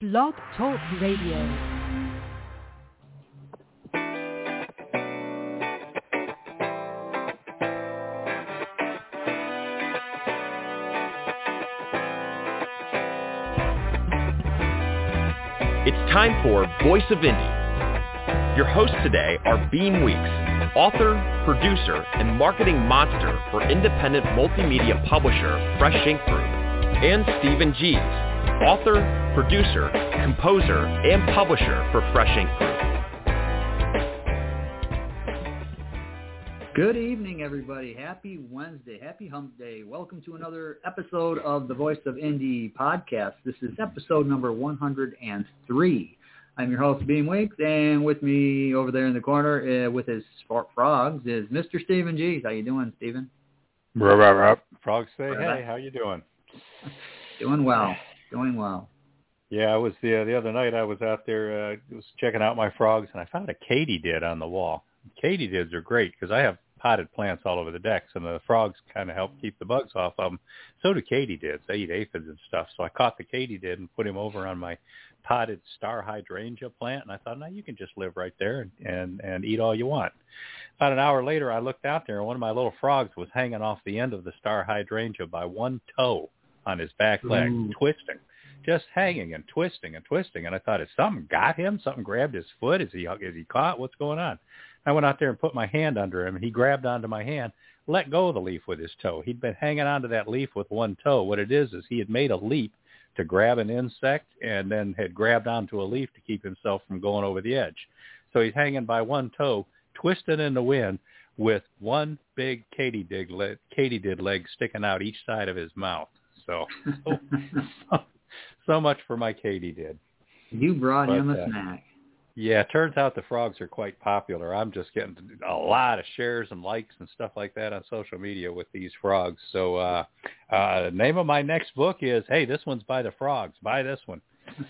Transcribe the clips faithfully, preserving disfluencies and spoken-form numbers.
Blog Talk Radio. It's time for Voice of Indie. Your hosts today are Beam Weeks, author, producer, and marketing monster for independent multimedia publisher Fresh Ink Group, and Stephen Gees, author, producer, composer, and publisher for Fresh Ink Group. Good evening, everybody. Happy Wednesday. Happy Hump Day. Welcome to another episode of the Voice of Indie podcast. This is episode number one hundred three. I'm your host, Beam Weeks, and with me over there in the corner uh, with his frogs is Mister Stephen Gees. How you doing, Stephen? Ruh, ruh, ruh. Frogs say, hey, how you doing? Doing well. Doing well. Yeah, I was the uh, the other night. I was out there, uh, was checking out my frogs, and I found a katydid on the wall. Katydids are great because I have potted plants all over the decks, and the frogs kind of help keep the bugs off of them. So do katydids. They eat aphids and stuff. So I caught the katydid and put him over on my potted star hydrangea plant, and I thought, now you can just live right there and, and, and eat all you want. About an hour later, I looked out there, and one of my little frogs was hanging off the end of the star hydrangea by one toe on his back leg, Ooh. twisting, just hanging and twisting and twisting. And I thought, has something got him? Something grabbed his foot? Is he is he caught? What's going on? I went out there and put my hand under him, and he grabbed onto my hand, let go of the leaf with his toe. He'd been hanging onto that leaf with one toe. What it is is he had made a leap to grab an insect and then had grabbed onto a leaf to keep himself from going over the edge. So he's hanging by one toe, twisted in the wind, with one big katydid leg, katydid leg sticking out each side of his mouth. So, so, so, so much for my katydid. You brought but, him a uh, snack. Yeah, it turns out the frogs are quite popular. I'm just getting a lot of shares and likes and stuff like that on social media with these frogs. So uh, uh, the name of my next book is, hey, this one's by the frogs. Buy this one.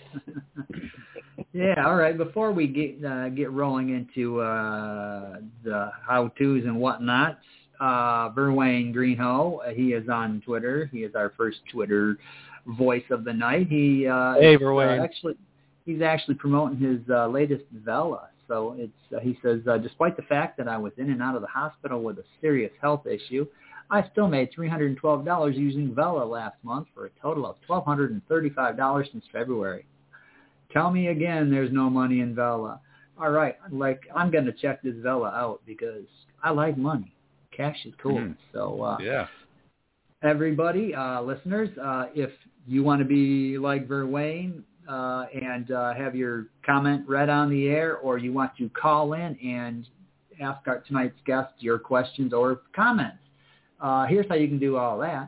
Yeah, all right. Before we get uh, get rolling into uh, the how-tos and whatnots, uh, Verwayne Greenhoe, he is on Twitter. He is our first Twitter voice of the night. He uh, Hey, Verwayne. Uh, actually... He's actually promoting his uh, latest Vela. So it's uh, he says, uh, despite the fact that I was in and out of the hospital with a serious health issue, I still made three hundred twelve dollars using Vela last month for a total of one thousand two hundred thirty-five dollars since February. Tell me again there's no money in Vela. All right, like I'm going to check this Vela out because I like money. Cash is cool. Mm. So uh, yeah. Everybody, uh, listeners, uh, if you want to be like Verwayne, Uh, and uh, have your comment read on the air, or you want to call in and ask our tonight's guest your questions or comments. Uh, here's how you can do all that.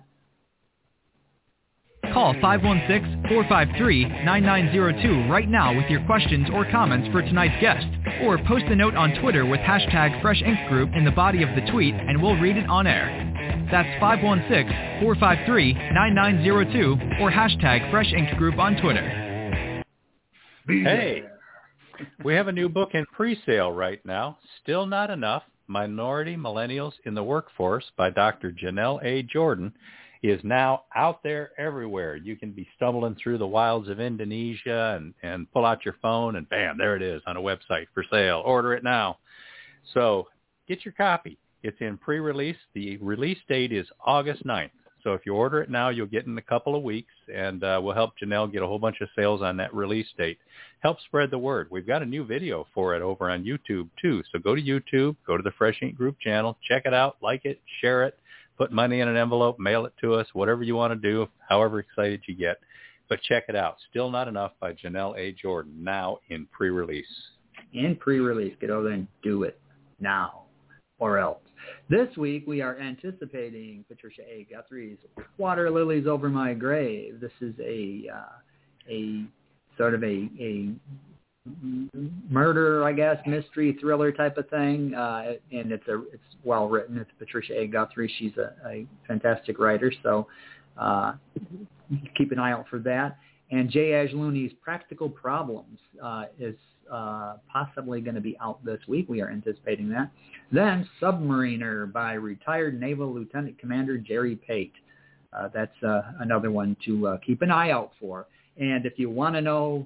Call five one six, four five three, nine nine zero two right now with your questions or comments for tonight's guest. Or post a note on Twitter with hashtag Fresh Ink Group in the body of the tweet, and we'll read it on air. That's five one six, four five three, nine nine zero two or hashtag Fresh Ink Group on Twitter. Hey, we have a new book in pre-sale right now, Still Not Enough, Minority Millennials in the Workforce by Doctor Janelle A. Jordan, is now out there everywhere. You can be stumbling through the wilds of Indonesia and, and pull out your phone and bam, there it is on a website for sale. Order it now. So get your copy. It's in pre-release. The release date is August ninth. So if you order it now, you'll get it in a couple of weeks, and uh, we'll help Janelle get a whole bunch of sales on that release date. Help spread the word. We've got a new video for it over on YouTube, too. So go to YouTube, go to the Fresh Ink Group channel, check it out, like it, share it, put money in an envelope, mail it to us, whatever you want to do, however excited you get. But check it out. Still Not Enough by Janelle A. Jordan, now in pre-release. In pre-release. Get over there and do it now or else. This week, we are anticipating Patricia A. Guthrie's Water Lilies Over My Grave. This is a uh, a sort of a, a murder, I guess, mystery thriller type of thing, uh, and it's a it's well written. It's Patricia A. Guthrie. She's a, a fantastic writer, so uh, keep an eye out for that. And Jay Ashlooney's Practical Problems uh, is uh, possibly going to be out this week. We are anticipating that. Then Submariner by retired Naval Lieutenant Commander Jerry Pate. Uh, that's uh, another one to uh, keep an eye out for. And if you want to know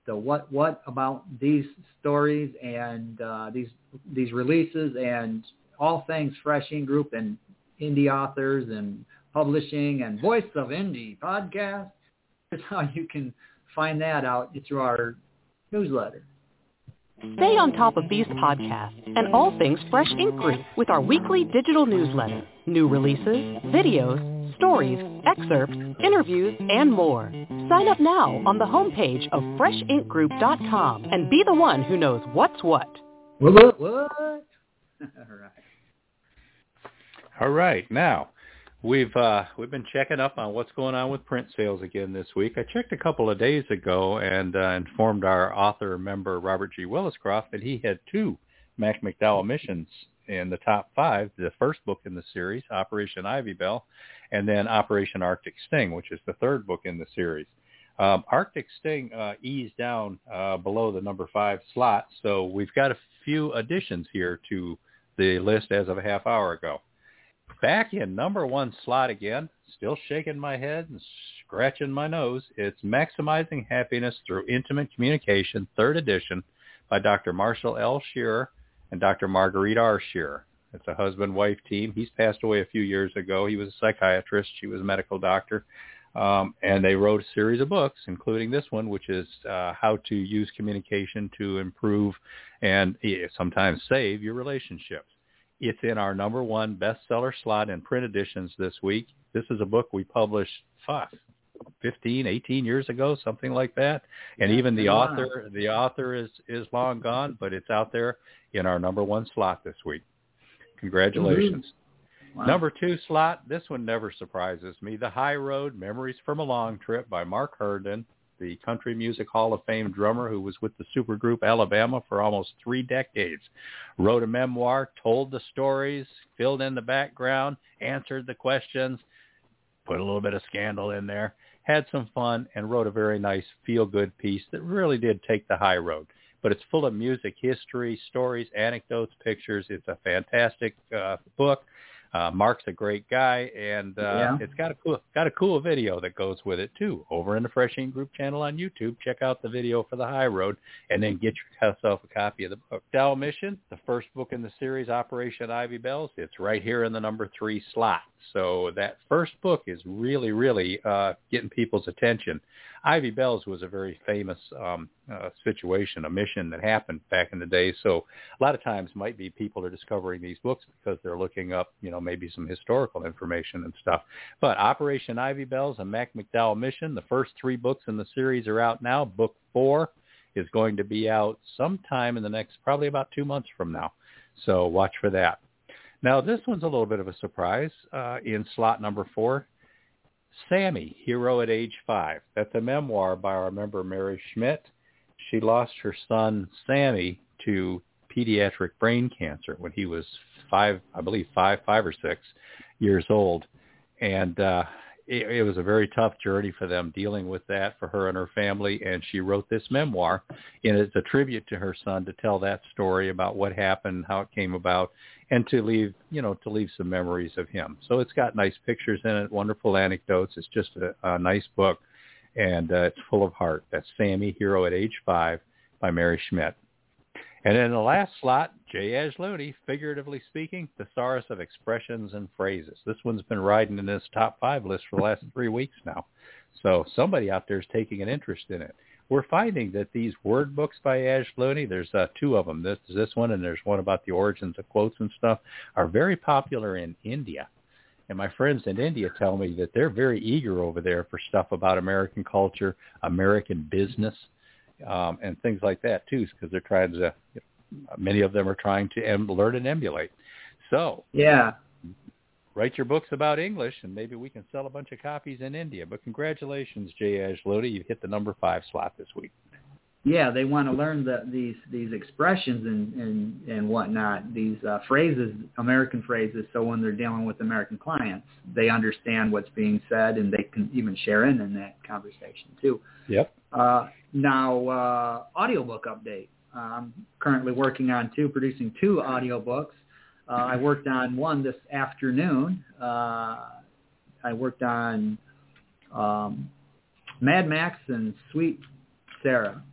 So what what about these stories and uh, these these releases and all things Fresh Ink Group and indie authors and publishing and Voice of Indie podcast? Here's how you can find that out through our newsletter. Stay on top of these podcasts and all things Fresh Ink Group with our weekly digital newsletter. New releases, videos, stories, excerpts, interviews, and more. Sign up now on the homepage of fresh ink group dot com and be the one who knows what's what. What? What? All right. All right. Now, we've uh, we've been checking up on what's going on with print sales again this week. I checked a couple of days ago and uh, informed our author member, Robert G. Williscroft, that he had two Mac McDowell missions in the top five, the first book in the series, Operation Ivy Bell, and then Operation Arctic Sting, which is the third book in the series. Um, Arctic Sting uh, eased down uh, below the number five slot, so we've got a few additions here to the list as of a half hour ago. Back in number one slot again, still shaking my head and scratching my nose, it's Maximizing Happiness Through Intimate Communication, third edition, by Doctor Marshall L. Shearer and Doctor Marguerite R. Shearer. It's a husband-wife team. He's passed away a few years ago. He was a psychiatrist. She was a medical doctor. Um, and they wrote a series of books, including this one, which is uh, how to use communication to improve and yeah, sometimes save your relationships. It's in our number one bestseller slot in print editions this week. This is a book we published fuck, fifteen, eighteen years ago, something like that. And even the author, the author is, is long gone, but it's out there in our number one slot this week. Congratulations. Mm-hmm. Wow. Number two slot, this one never surprises me. The High Road, Memories from a Long Trip by Mark Herndon, the Country Music Hall of Fame drummer who was with the supergroup Alabama for almost three decades. Wrote a memoir, told the stories, filled in the background, answered the questions, put a little bit of scandal in there, had some fun, and wrote a very nice feel-good piece that really did take the high road. But it's full of music, history, stories, anecdotes, pictures. It's a fantastic uh, book. Uh, Mark's a great guy, and uh, yeah. it's got a cool got a cool video that goes with it too. Over in the Fresh Ink Group channel on YouTube, check out the video for the High Road, and then get yourself a copy of the book. McDowell Mission, the first book in the series, Operation Ivy Bells. It's right here in the number three slot. So that first book is really, really uh, getting people's attention. Ivy Bells was a very famous um, uh, situation, a mission that happened back in the day. So a lot of times might be people are discovering these books because they're looking up, you know, maybe some historical information and stuff. But Operation Ivy Bells and Mac McDowell Mission, the first three books in the series are out now. Book four is going to be out sometime in the next, probably about two months from now. So watch for that. Now, this one's a little bit of a surprise uh, in slot number four. Sammy, Hero at Age Five. That's a memoir by our member Mary Schmidt. She lost her son, Sammy, to pediatric brain cancer when he was five, I believe five, five or six years old. And uh, it, it was a very tough journey for them dealing with that for her and her family. And she wrote this memoir, and it's a tribute to her son to tell that story about what happened, how it came about, and to leave, you know, to leave some memories of him. So it's got nice pictures in it, wonderful anecdotes. It's just a, a nice book, and uh, it's full of heart. That's Sammy, Hero at Age Five by Mary Schmidt. And in the last slot, J. Ash Looney, Figuratively Speaking, Thesaurus of Expressions and Phrases. This one's been riding in this top five list for the last three weeks now. So somebody out there is taking an interest in it. We're finding that these word books by Ash Looney, there's uh, two of them. This is this one, and there's one about the origins of quotes and stuff, are very popular in India. And my friends in India tell me that they're very eager over there for stuff about American culture, American business, um, and things like that, too, because they're trying to, you know, many of them are trying to em- learn and emulate. So, yeah. Write your books about English, and maybe we can sell a bunch of copies in India. But congratulations, J. Ash Looney. You've hit the number five slot this week. Yeah, they want to learn the, these these expressions and, and, and whatnot, these uh, phrases, American phrases, so when they're dealing with American clients, they understand what's being said, and they can even share in in that conversation, too. Yep. Uh, now, uh, audiobook update. Uh, I'm currently working on two, producing two audiobooks. Uh, I worked on one this afternoon. Uh, I worked on um, Mad Max and Sweet Sarah.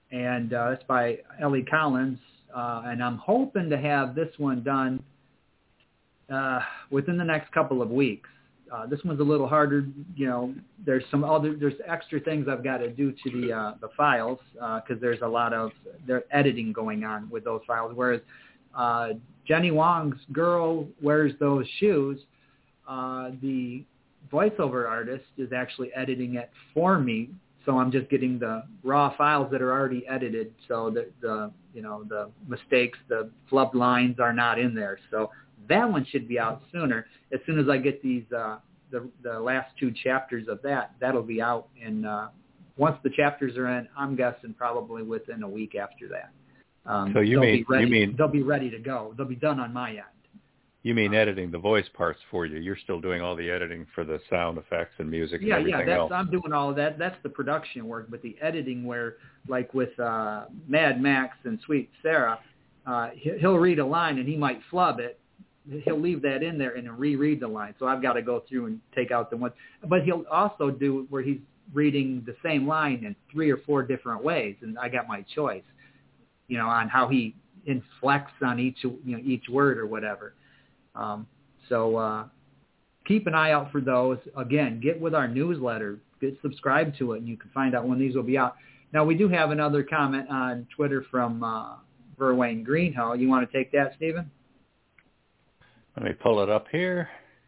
and uh, it's by Ellie Collins. Uh, and I'm hoping to have this one done uh, within the next couple of weeks. Uh, this one's a little harder. You know, there's some other, there's extra things I've got to do to the uh, the files because uh, there's a lot of their editing going on with those files. Whereas uh, Jenny Wong's Girl Wears Those Shoes, uh, the voiceover artist is actually editing it for me. So I'm just getting the raw files that are already edited, so that the you know the mistakes, the flubbed lines are not in there. So that one should be out sooner. As soon as I get these uh, the the last two chapters of that, that'll be out. And uh, once the chapters are in, I'm guessing probably within a week after that. Um, so you mean ready, you mean they'll be ready to go. They'll be done on my end. You mean editing the voice parts for you? You're still doing all the editing for the sound effects and music yeah, and everything yeah, that's, else. I'm doing all of that. That's the production work, but the editing where, like with uh, Mad Max and Sweet Sarah, uh, he'll read a line and he might flub it. He'll leave that in there and reread the line. So I've got to go through and take out the one. But he'll also do where he's reading the same line in three or four different ways, and I got my choice, you know, on how he inflects on each, you know, each word or whatever. Um, so uh, keep an eye out for those. Again, get with our newsletter. Get subscribed to it, and you can find out when these will be out. Now, we do have another comment on Twitter from uh, Verwayne Greenhill. You want to take that, Stephen? Let me pull it up here.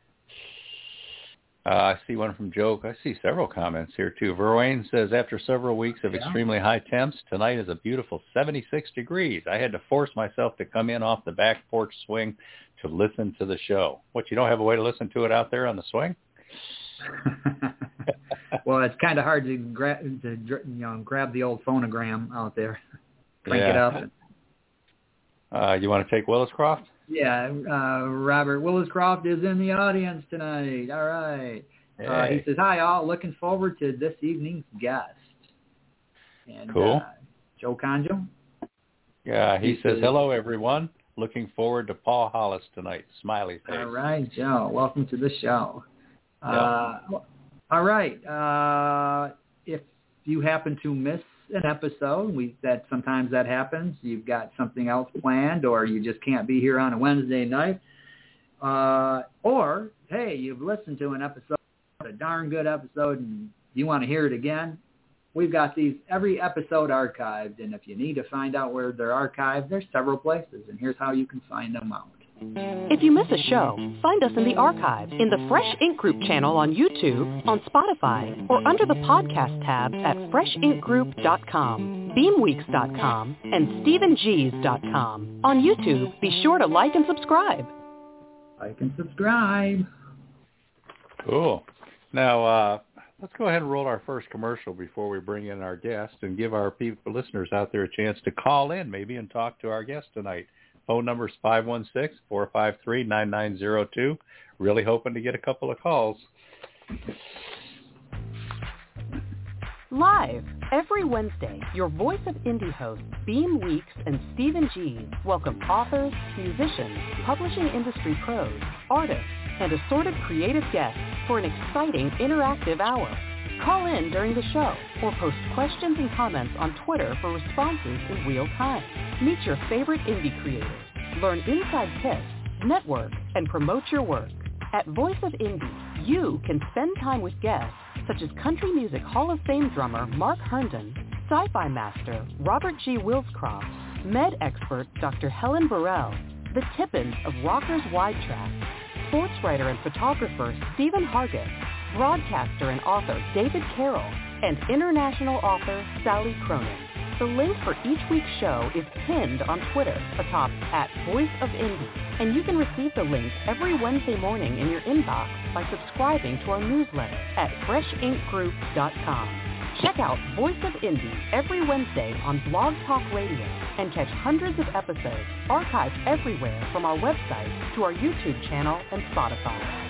Uh, I see one from Joe. I see several comments here, too. Verwayne says, after several weeks of yeah. extremely high temps, tonight is a beautiful seventy-six degrees. I had to force myself to come in off the back porch swing to listen to the show. What, you don't have a way to listen to it out there on the swing? Well, it's kind of hard to, gra- to you know, grab the old phonogram out there, crank yeah. it up. And... Uh, you want to take Williscroft? Yeah, uh, Robert Williscroft is in the audience tonight. All right. Hey. Uh, he says, hi, all. Looking forward to this evening's guest. And, cool. Uh, Joe Conjo? Yeah, he, he says, says, hello, everyone. Looking forward to Paul Hollis tonight. Smiley face. All right, Joe. Welcome to the show. Yeah. Uh, all right. Uh, if you happen to miss an episode, we that sometimes that happens. You've got something else planned, or you just can't be here on a Wednesday night. Uh, or, hey, you've listened to an episode, a darn good episode, and you want to hear it again. We've got these every episode archived, and if you need to find out where they're archived, there's several places, and here's how you can find them out. If you miss a show, find us in the archives in the Fresh Ink Group channel on YouTube, on Spotify, or under the podcast tab at fresh ink group dot com, beam weeks dot com, and stephen gees dot com. On YouTube, be sure to like and subscribe. Like and subscribe. Cool. Now, uh, let's go ahead and roll our first commercial before we bring in our guest and give our people, listeners out there a chance to call in maybe and talk to our guest tonight. Phone number is five one six, four five three, nine nine zero two. Really hoping to get a couple of calls. Live every Wednesday, your Voice of Indie hosts Beam Weeks and Stephen Gees welcome authors, musicians, publishing industry pros, artists, and assorted creative guests for an exciting interactive hour. Call in during the show or post questions and comments on Twitter for responses in real time. Meet your favorite indie creators, learn inside tips, network, and promote your work. At Voice of Indie, you can spend time with guests such as country music Hall of Fame drummer Mark Herndon, sci-fi master Robert G. Wilscroft, med expert Doctor Helen Burrell, the Tippins of Rockers Wide Track, sports writer and photographer Stephen Hargis, broadcaster and author David Carroll, and international author Sally Cronin. The link for each week's show is pinned on Twitter atop at Voice of Indie, and you can receive the link every Wednesday morning in your inbox by subscribing to our newsletter at fresh ink group dot com. Check out Voice of Indie every Wednesday on Blog Talk Radio and catch hundreds of episodes archived everywhere from our website to our YouTube channel and Spotify.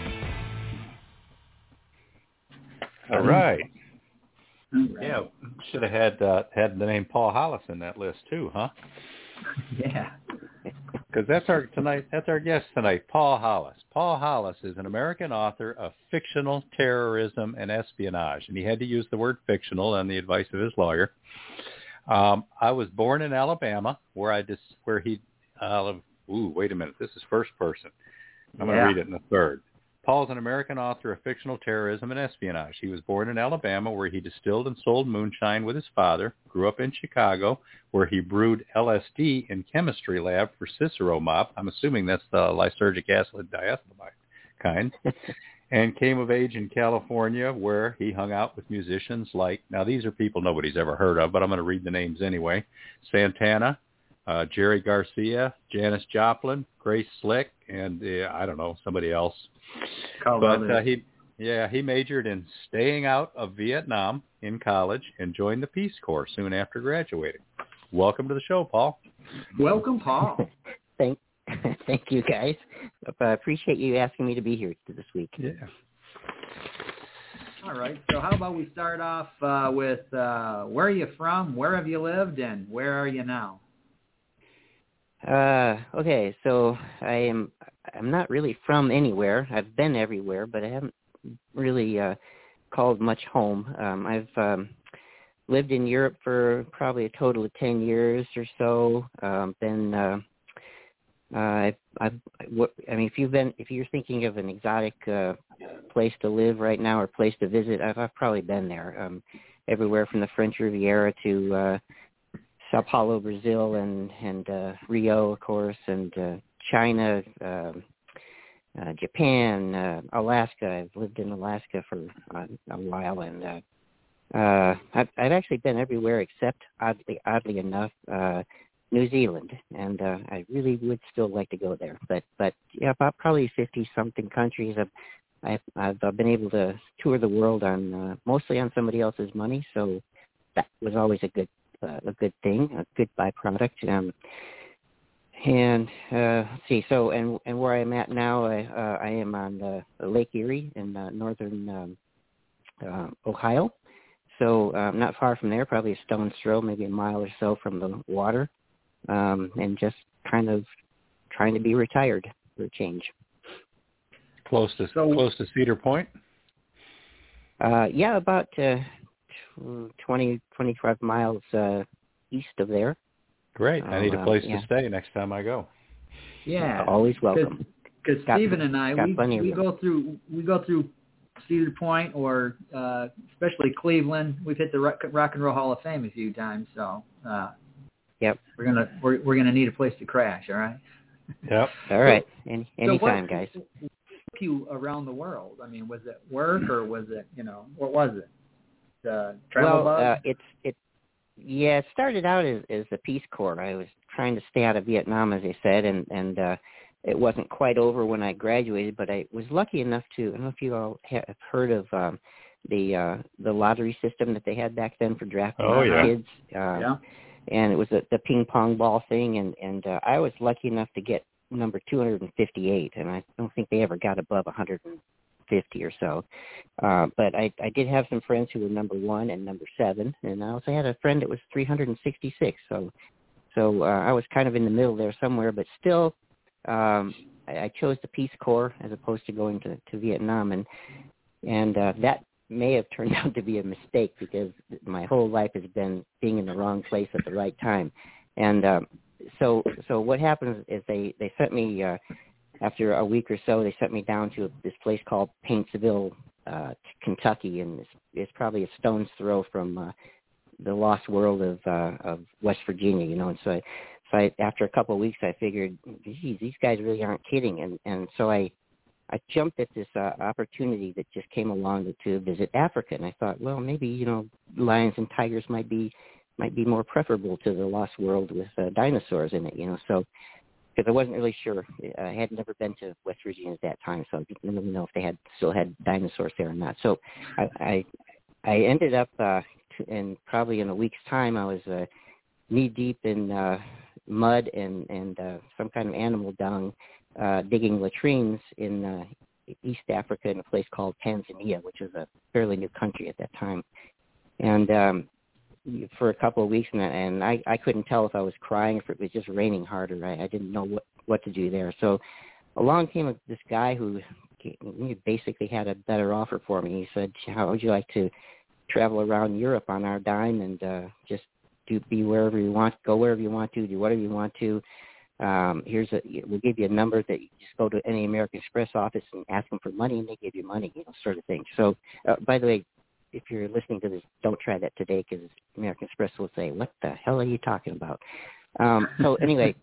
All right. Yeah, should have had uh, had the name Paul Hollis in that list too, huh? Yeah. Because that's our tonight. That's our guest tonight, Paul Hollis. Paul Hollis is an American author of fictional terrorism and espionage, and he had to use the word fictional on the advice of his lawyer. Um, I was born in Alabama, where I just where he. Uh, ooh, wait a minute. This is first person. I'm Yeah. going to read it in the third. Paul's an American author of fictional terrorism and espionage. He was born in Alabama, where he distilled and sold moonshine with his father, grew up in Chicago, where he brewed L S D in chemistry lab for Cicero mob. I'm assuming that's the lysergic acid diethylamide kind. And came of age in California, where he hung out with musicians like, now these are people nobody's ever heard of, but I'm going to read the names anyway, Santana, uh, Jerry Garcia, Janis Joplin, Grace Slick, and uh, I don't know, somebody else. Call But uh, he, yeah, he majored in staying out of Vietnam in college and joined the Peace Corps soon after graduating. Welcome to the show, Paul. Welcome, Paul. Thank, thank you, guys. I appreciate you asking me to be here this week. Yeah. All right. So how about we start off uh, with uh, where are you from, where have you lived, and where are you now? Uh, okay, so I am. I'm not really from anywhere. I've been everywhere, but I haven't really uh, called much home. Um, I've um, lived in Europe for probably a total of ten years or so. Um, been. Uh, uh, I've, I've, I mean, if you've been, if you're thinking of an exotic uh, place to live right now or place to visit, I've, I've probably been there. Um, everywhere from the French Riviera to uh, Sao Paulo, Brazil, and and uh, Rio, of course, and uh, China, uh, uh, Japan, uh, Alaska. I've lived in Alaska for uh, a while, and uh, uh, I've, I've actually been everywhere except, oddly, oddly enough, uh, New Zealand, and uh, I really would still like to go there. But but yeah, about probably fifty something countries. I've I've, I've been able to tour the world on uh, mostly on somebody else's money, so that was always a good. Uh, a good thing, a good byproduct. Um, and uh, let's see, so and and where I'm at now, I, uh, I am on the, the Lake Erie in uh, northern um, uh, Ohio. So um, not far from there, probably a stone's throw, maybe a mile or so from the water, um, and just kind of trying to be retired for a change. Close to so, close to Cedar Point. Uh, yeah, about. Uh, twenty, twenty-five miles uh, east of there. Great. I need a uh, place yeah. to stay next time I go. Yeah. Always welcome. Because Stephen and I, we, we of go through we go through Cedar Point or uh, especially Cleveland. We've hit the rock, rock and Roll Hall of Fame a few times, so uh, yep. We're gonna we're we're gonna need a place to crash. All right. Yep. All right. Any anytime, so what, guys. What took you around the world? I mean, was it work or was it you know what was it? Uh, travel well, bug? uh, it's it. Yeah, it started out as, as the Peace Corps. I was trying to stay out of Vietnam, as I said, and and uh, it wasn't quite over when I graduated. But I was lucky enough to. I don't know if you all have heard of um, the uh, the lottery system that they had back then for drafting oh, yeah. kids. Uh, yeah. And it was a, the ping pong ball thing, and and uh, I was lucky enough to get number two hundred fifty-eight, and I don't think they ever got above one hundred fifty or so. Uh, but I, I did have some friends who were number one and number seven, and I also had a friend that was three hundred sixty-six. So, so uh, I was kind of in the middle there somewhere, but still, um, I, I chose the Peace Corps as opposed to going to, to Vietnam, and and uh, that may have turned out to be a mistake because my whole life has been being in the wrong place at the right time. And um, so, so what happens is they they sent me. Uh, After a week or so, they sent me down to this place called Paintsville, uh, Kentucky, and it's, it's probably a stone's throw from uh, the lost world of uh, of West Virginia, you know. And so, I, so I, after a couple of weeks, I figured, geez, these guys really aren't kidding. And and so I I jumped at this uh, opportunity that just came along to, to visit Africa, and I thought, well, maybe you know, lions and tigers might be might be more preferable to the lost world with uh, dinosaurs in it, you know. So. Because I wasn't really sure. I had never been to West Virginia at that time, so I didn't really know if they had still had dinosaurs there or not. So I I, I ended up, uh, in probably in a week's time, I was uh, knee-deep in uh, mud and, and uh, some kind of animal dung, uh, digging latrines in uh, East Africa in a place called Tanzania, which was a fairly new country at that time. And um for a couple of weeks, and, and I, I couldn't tell if I was crying, if it was just raining harder. I, I didn't know what, what to do there. So along came this guy who he basically had a better offer for me. He said, how would you like to travel around Europe on our dime and uh, just do be wherever you want, go wherever you want to, do whatever you want to. Um, here's a, we'll give you a number that you just go to any American Express office and ask them for money, and they give you money, you know, sort of thing. So, uh, by the way, if you're listening to this, don't try that today because American Express will say, "What the hell are you talking about?" Um, so anyway,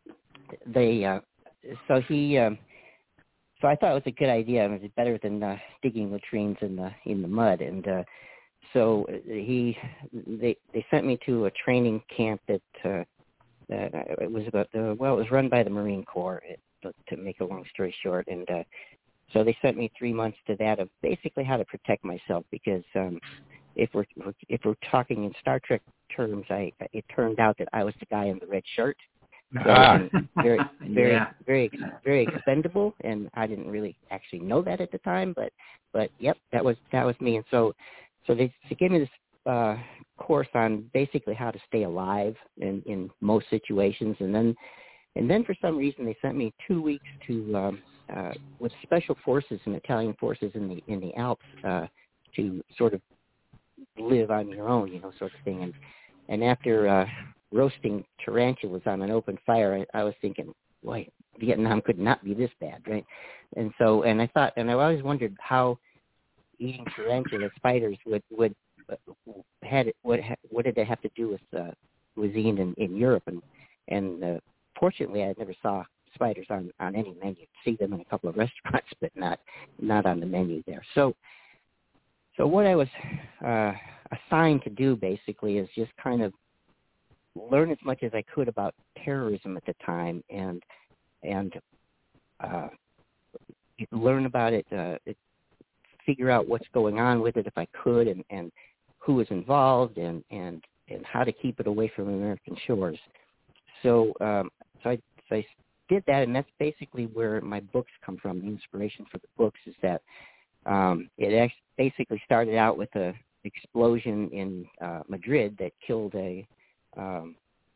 they, uh, so he, um, so I thought it was a good idea. It was better than uh, digging latrines in the in the mud, and uh, so he, they, they sent me to a training camp that. Uh, That uh, it was about the well, it was run by the Marine Corps. It, to make a long story short, and uh, so they sent me three months to that of basically how to protect myself because um, if we're if we're talking in Star Trek terms, I it turned out that I was the guy in the red shirt, so, Ah. very very Yeah. very very expendable, and I didn't really actually know that at the time, but but yep, that was that was me, and so so they, they gave me this. Uh, course on basically how to stay alive in, in most situations, and then and then for some reason they sent me two weeks to um, uh, with special forces and Italian forces in the in the Alps uh, to sort of live on your own, you know, sort of thing. And and after uh, roasting tarantulas on an open fire, I, I was thinking, boy, Vietnam could not be this bad, right? And so and I thought, and I always wondered how eating tarantula spiders would would had it, what what did they have to do with uh, cuisine in, in Europe, and and uh, fortunately I never saw spiders on, on any menu. See them in a couple of restaurants, but not not on the menu there. So so what I was uh, assigned to do basically is just kind of learn as much as I could about terrorism at the time, and and uh, learn about it, uh, it, figure out what's going on with it if I could, and, and who was involved, and, and, and how to keep it away from American shores. So, um, so, I, so I did that, and that's basically where my books come from. The inspiration for the books is that um, it actually basically started out with a explosion in uh, Madrid that killed a um,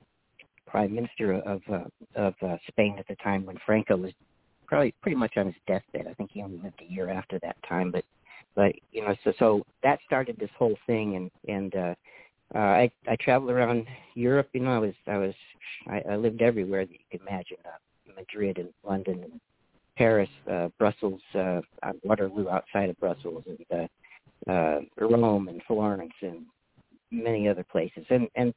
prime minister of uh, of uh, Spain at the time when Franco was probably pretty much on his deathbed. I think he only lived a year after that time, but but you know, so so that started this whole thing, and and uh, uh, I I traveled around Europe. You know, I was I was I, I lived everywhere that you could imagine. Uh, Madrid and London and Paris, uh, Brussels, uh, Waterloo outside of Brussels, and uh, uh, Rome and Florence and many other places. And and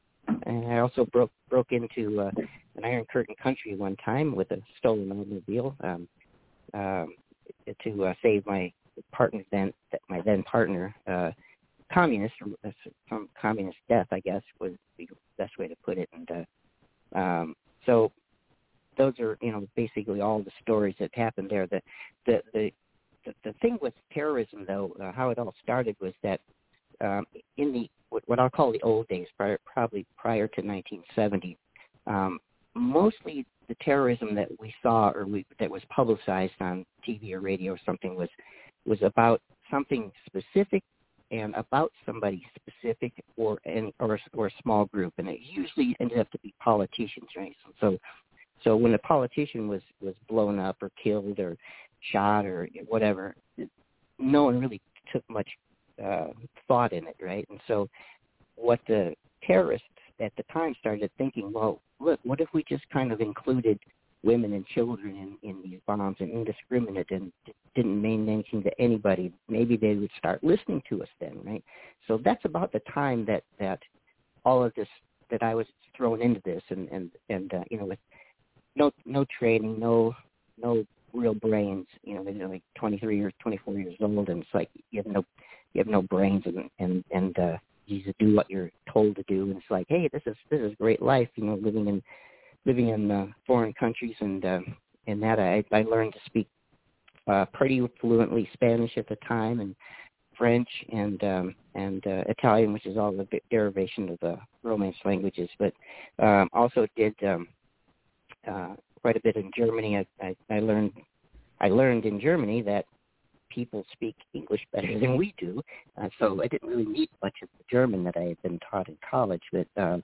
and I also broke broke into uh, an Iron Curtain country one time with a stolen automobile um, um, to uh, save my partner then, my then partner, uh, communist, from communist death, I guess, was the best way to put it. And uh, um, so those are, you know, basically all the stories that happened there. The the the, the, the thing with terrorism, though, uh, how it all started was that um, in the what, what I'll call the old days, prior, probably prior to nineteen seventy, um, mostly the terrorism that we saw or we, that was publicized on T V or radio or something was was about something specific and about somebody specific or any, or, or a small group, and it usually ended up to be politicians, right? So, so, so when a politician was, was blown up or killed or shot or whatever, no one really took much uh, thought in it, right? And so what the terrorists at the time started thinking, well, look, what if we just kind of included women and children in, in these bombs and indiscriminate and didn't mean anything to anybody? Maybe they would start listening to us then, right? So that's about the time that, that all of this, that I was thrown into this, and, and, and uh, you know, with no no training, no no real brains, you know, they're like twenty-three or twenty-four years old, and it's like you have no you have no brains, and and and uh, you just do what you're told to do, and it's like, hey, this is this is great life, you know, living in living in uh, foreign countries, and uh, and that I I learned to speak uh, pretty fluently Spanish at the time, and French, and um, and uh, Italian, which is all the derivation of the Romance languages, but um, also did um, uh, quite a bit in Germany. I, I, I learned I learned in Germany that people speak English better than we do, uh, so I didn't really need much of the German that I had been taught in college. But um,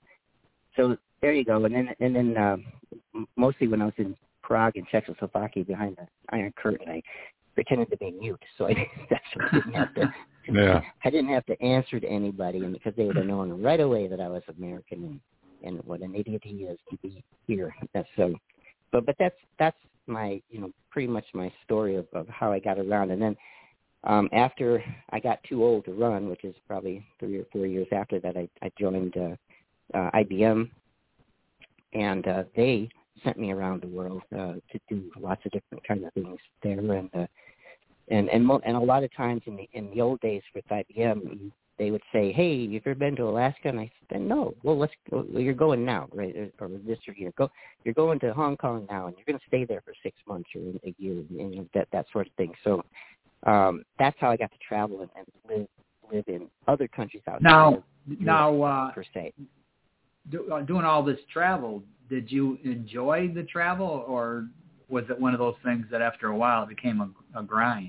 so there you go. And then and then um, mostly when I was in Prague and Czechoslovakia behind the Iron Curtain, I pretended to be mute, so I that's why I didn't have to Yeah. I didn't have to answer to anybody, and because they would have known right away that I was American, and, and what an idiot he is to be here. That's so. But but that's that's my you know pretty much my story of, of how I got around, and then um, after I got too old to run, which is probably three or four years after that, I, I joined uh, uh, I B M, and uh, they sent me around the world uh, to do lots of different kinds of things there, and uh, and and mo- and a lot of times in the in the old days with I B M, they would say, "Hey, have you ever been to Alaska?" And I said, "No." Well, let's go. Well, you're going now, right? Or this year, go. You're going to Hong Kong now, and you're going to stay there for six months or a year, and that that sort of thing. So um, that's how I got to travel and, and live live in other countries outside now, of Europe, now uh, per se. Do, uh, doing all this travel, did you enjoy the travel, or was it one of those things that after a while it became a, a grind?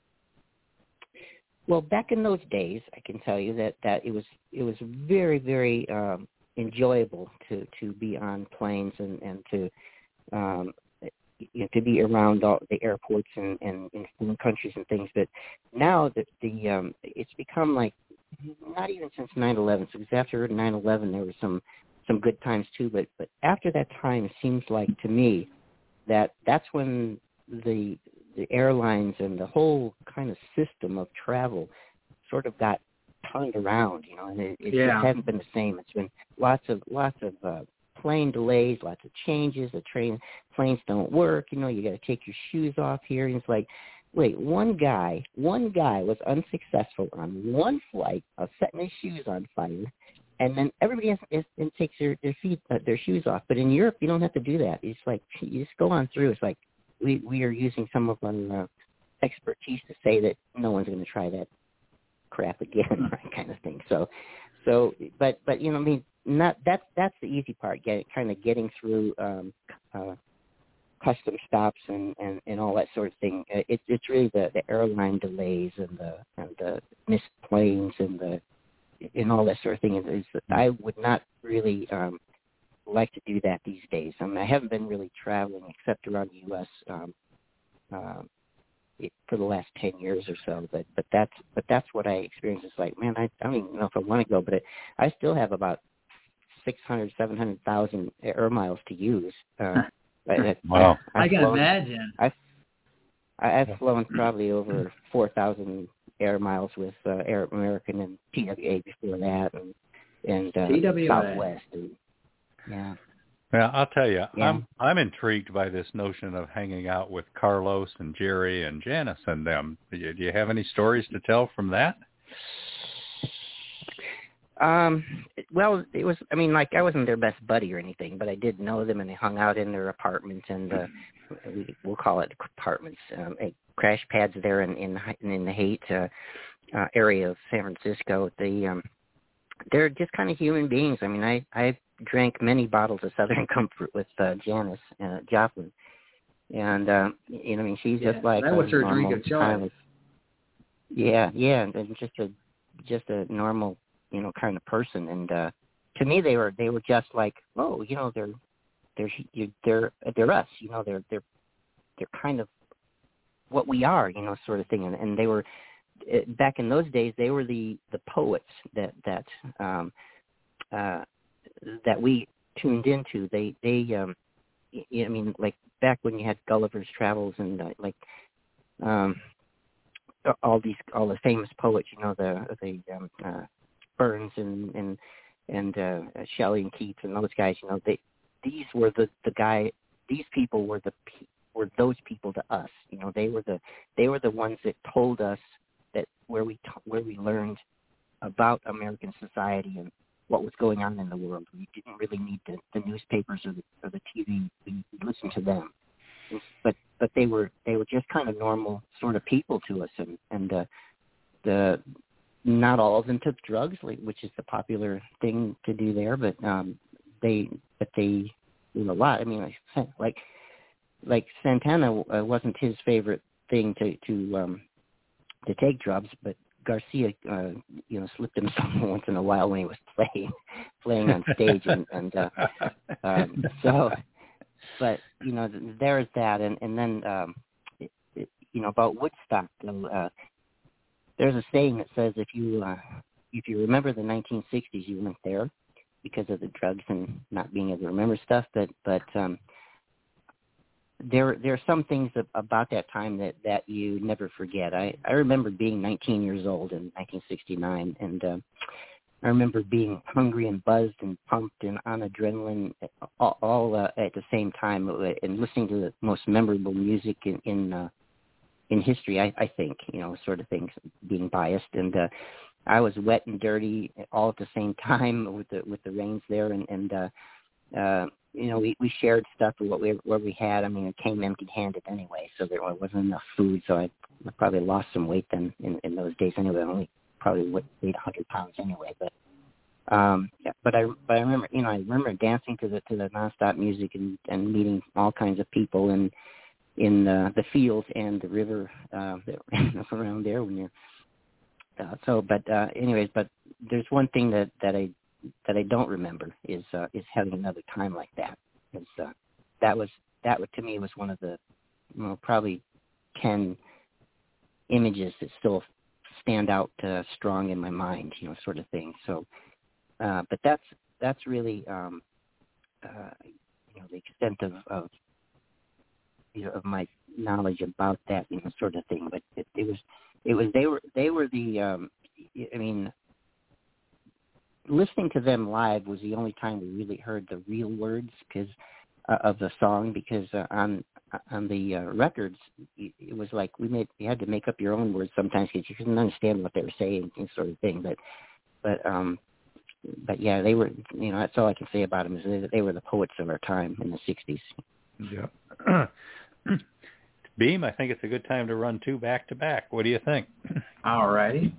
Well, back in those days, I can tell you that, that it was it was very, very um, enjoyable to, to be on planes and, and to um, you know, to be around all the airports and, and in foreign countries and things. But now that the um, it's become like not even since nine eleven. So because after nine eleven, there were some, some good times too. But but after that time, it seems like to me that that's when the the airlines and the whole kind of system of travel sort of got turned around, you know, and it, it yeah. just hasn't been the same. It's been lots of lots of uh, plane delays, lots of changes. The train planes don't work. You know, you got to take your shoes off here. And it's like, wait, one guy, one guy was unsuccessful on one flight of setting his shoes on fire, and then everybody has, has and takes their their feet uh, their shoes off. But in Europe, you don't have to do that. It's like you just go on through. It's like we we are using some of our uh, expertise to say that no one's going to try that crap again, right, kind of thing. So, so, but but you know, I mean, not that's that's the easy part. Get kind of getting through um, uh, custom stops and, and, and all that sort of thing. It's it's really the, the airline delays and the and the missed planes and the and all that sort of thing. Is, is I would not really um, like to do that these days. I mean, I haven't been really traveling except around the U S Um, uh, it, for the last ten years or so. But but that's but that's what I experienced. It's like, man, I, I don't even know if I want to go, but it, I still have about six hundred, seven hundred thousand air miles to use. Uh, I, wow! I, I can flown, imagine. I've, I've flown probably over four thousand air miles with uh, Air American and T W A before that, and and uh, T W A. Southwest. And, yeah. Yeah, I'll tell you, Yeah. I'm I'm intrigued by this notion of hanging out with Carlos and Jerry and Janice and them. Do you, do you have any stories to tell from that? Um, well, it was, I mean, like, I wasn't their best buddy or anything, but I did know them, and they hung out in their apartments, and uh, we, we'll call it apartments, um, crash pads there in in, in the Haight uh, uh, area of San Francisco. They, um, they're just kind of human beings. I mean, I, I drank many bottles of Southern Comfort with uh, Janice uh, Joplin, and, uh, you know, I mean, she's Yeah, just like that was a her normal drink of choice. kind of, yeah, yeah, and just a, just a normal, you know, kind of person. And uh, to me, they were they were just like, oh, you know, they're they're they're they're us, you know, they're they're they're kind of what we are, you know, sort of thing. And, and they were back in those days, they were the, the poets that that um, uh, that we tuned into. They they um, I mean, like back when you had Gulliver's Travels and uh, like um, all these all the famous poets, you know, the the um, uh, Burns and and and uh, Shelley and Keats and those guys, you know, they these were the the guy. These people were the were those people to us. You know, they were the they were the ones that told us that where we t- where we learned about American society and what was going on in the world. We didn't really need the, the newspapers or the, or the T V. We listened to them, but but they were they were just kind of normal sort of people to us, and and uh, the not all of them took drugs, which is the popular thing to do there, but um, they but they did a lot. I mean, like like, like Santana uh, wasn't his favorite thing to to um, to take drugs, but Garcia, uh, you know, slipped himself once in a while when he was playing playing on stage, and, and uh, um, so. But you know, there's that, and and then um, it, it, you know about Woodstock. Uh, there's a saying that says if you uh, if you remember the nineteen sixties, you weren't there because of the drugs and not being able to remember stuff. But but um, there there are some things about that time that, that you never forget. I, I remember being nineteen years old in nineteen sixty-nine, and uh, I remember being hungry and buzzed and pumped and on adrenaline all, all uh, at the same time, and listening to the most memorable music in in, uh, in history. I, I think, you know, sort of things, being biased, and uh, I was wet and dirty all at the same time with the with the rains there, and and uh, uh, you know, we, we shared stuff with what we what we had. I mean, it came empty-handed anyway, so there wasn't enough food. So I probably lost some weight then in, in those days anyway. I only probably weighed one hundred pounds anyway, but. Um, yeah, but I, but I remember, you know, I remember dancing to the to the nonstop music and, and meeting all kinds of people in in uh, the fields and the river uh, that around there when you're. Uh, so, but uh, anyways, but there's one thing that, that I that I don't remember is uh, is having another time like that. Because uh, that was that was, to me was one of the, you know, probably ten images that still stand out uh, strong in my mind, you know, sort of thing. So. Uh, but that's that's really um, uh, you know, the extent of, of you know, of my knowledge about that, you know, sort of thing. But it, it was it was they were they were the um, I mean, listening to them live was the only time we really heard the real words because uh, of the song. Because uh, on on the uh, records, it was like we made you had to make up your own words sometimes because you couldn't understand what they were saying, and sort of thing. But but um. But yeah, they were, you know, that's all I can say about them is they, they were the poets of our time in the sixties. Yeah. Beam, I think it's a good time to run two back to back. What do you think? All righty.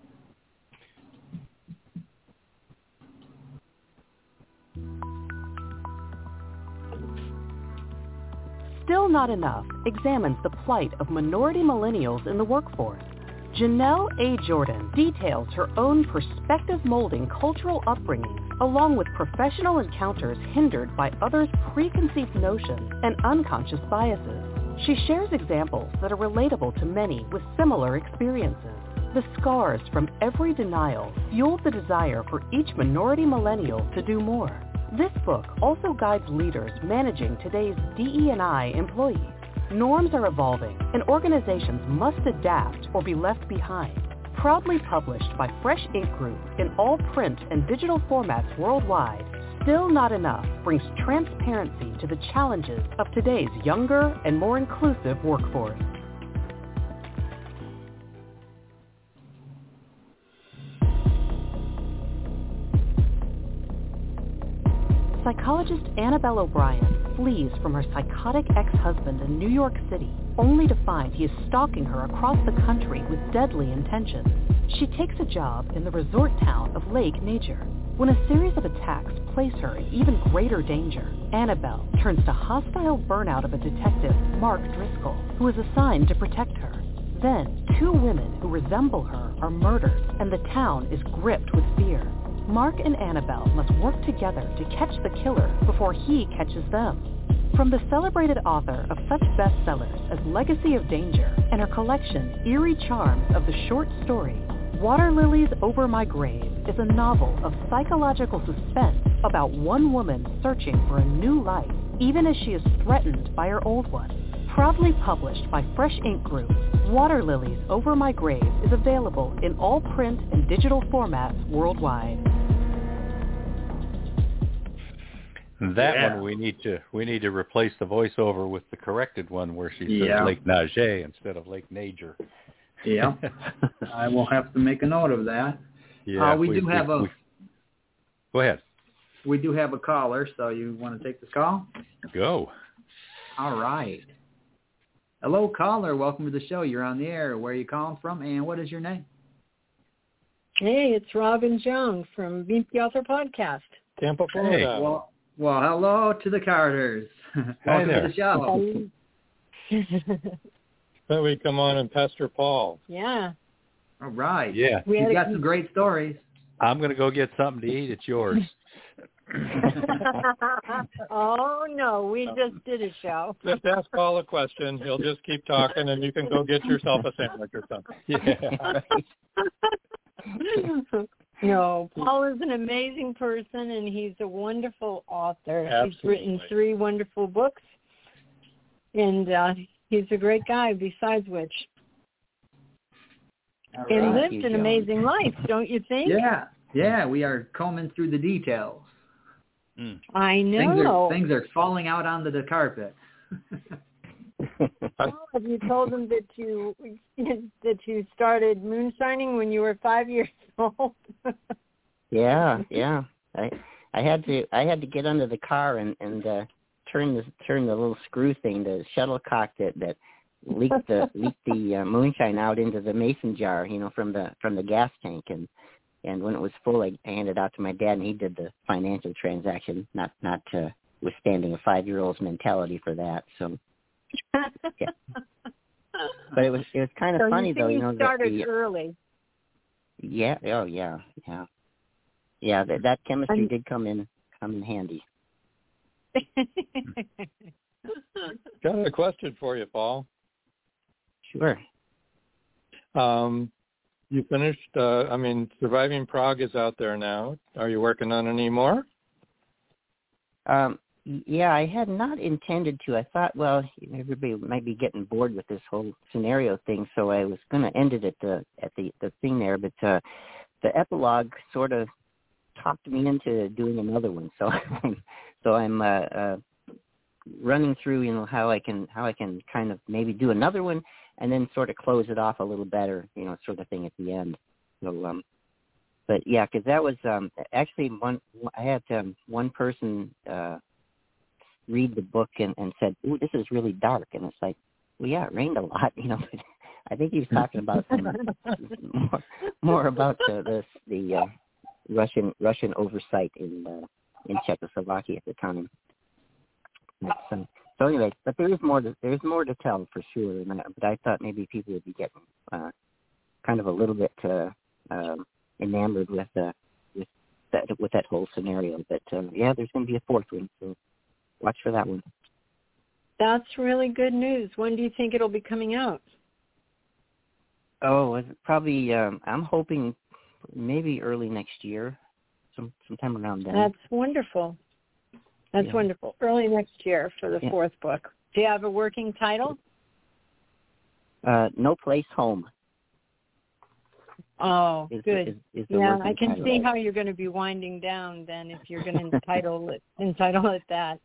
Still Not Enough examines the plight of minority millennials in the workforce. Janelle A. Jordan details her own perspective-molding cultural upbringing, along with professional encounters hindered by others' preconceived notions and unconscious biases. She shares examples that are relatable to many with similar experiences. The scars from every denial fueled the desire for each minority millennial to do more. This book also guides leaders managing today's D E and I employees. Norms are evolving, and organizations must adapt or be left behind. Proudly published by Fresh Ink Group in all print and digital formats worldwide, Still Not Enough brings transparency to the challenges of today's younger and more inclusive workforce. Psychologist Annabelle O'Brien flees from her psychotic ex-husband in New York City, only to find he is stalking her across the country with deadly intentions. She takes a job in the resort town of Lake Nature. When a series of attacks place her in even greater danger, Annabelle turns to hostile burnout of a detective, Mark Driscoll, who is assigned to protect her. Then, two women who resemble her are murdered, and the town is gripped with fear. Mark and Annabelle must work together to catch the killer before he catches them. From the celebrated author of such bestsellers as Legacy of Danger and her collection Eerie Charms of the short story, Water Lilies Over My Grave is a novel of psychological suspense about one woman searching for a new life, even as she is threatened by her old one. Proudly published by Fresh Ink Group, Water Lilies Over My Grave is available in all print and digital formats worldwide. That yeah. one we need to we need to replace the voiceover with the corrected one where she says yeah. Lake Nager instead of Lake Nager. Yeah, I will have to make a note of that. Yeah, uh, we, we do have we, a. We, go ahead. We do have a caller, so you want to take this call? Go. All right. Hello, caller. Welcome to the show. You're on the air. Where are you calling from, and what is your name? Hey, it's Robin Jung from Beam the Author Podcast, Tampa, Florida. Hey. Well, well, hello to the Carters. Welcome there. to the show. So we come on and pester Paul. Yeah. All right. Yeah. You've got some great stories. I'm going to go get something to eat. It's yours. Oh, no, we just did a show. Just ask Paul a question. He'll just keep talking, and you can go get yourself a sandwich or something. Yeah. No, Paul is an amazing person, and he's a wonderful author. Absolutely. He's written three wonderful books, and uh, he's a great guy, besides which. All And right. lived an amazing life, don't you think? Yeah, yeah, we are combing through the details. Mm. I Things know. are, things are falling out onto the carpet. Oh, have you told them that you that you started moonshining when you were five years old? Yeah, yeah. I I had to I had to get under the car and and uh, turn the turn the little screw thing, the shuttlecock that that leaked the leaked the uh, moonshine out into the mason jar, you know, from the from the gas tank, and and when it was full, I, I handed it out to my dad, and he did the financial transaction, not not uh, withstanding a five year old's mentality for that. So. Yeah. But it was it was kind of so funny you though, you know. You started that the, early. Yeah. Oh, yeah. Yeah. Yeah. That that chemistry I'm... did come in come in handy. Got a question for you, Paul. Sure. Um, you finished. Uh, I mean, Surviving Prague is out there now. Are you working on any more? Um. Yeah, I had not intended to. I thought, well, everybody might be getting bored with this whole scenario thing, so I was going to end it at the at the, the thing there. But uh, the epilogue sort of talked me into doing another one. So, so I'm uh, uh, running through, you know, how I can how I can kind of maybe do another one and then sort of close it off a little better, you know, sort of thing at the end. So, um, but yeah, because that was um, actually one. I had um, one person. Uh, read the book and, and said, "Ooh, this is really dark," and it's like, well, yeah, it rained a lot, you know. But I think he was talking about some, more, more about uh, the the uh, Russian Russian oversight in uh, in Czechoslovakia at the time. So, so anyway, but there is more to there is more to tell for sure. And I, but I thought maybe people would be getting uh, kind of a little bit uh, um, enamored with uh, with that with that whole scenario. But uh, yeah, there's going to be a fourth one. So. Watch for that one. That's really good news. When do you think it'll be coming out? Oh, probably. Um, I'm hoping maybe early next year, some sometime around then. That's wonderful. That's yeah. wonderful. Early next year for the yeah. fourth book. Do you have a working title? Uh, No Place Home. Oh, is good. The, is, is the yeah, I can title. see how you're going to be winding down then if you're going to entitle it entitle it that.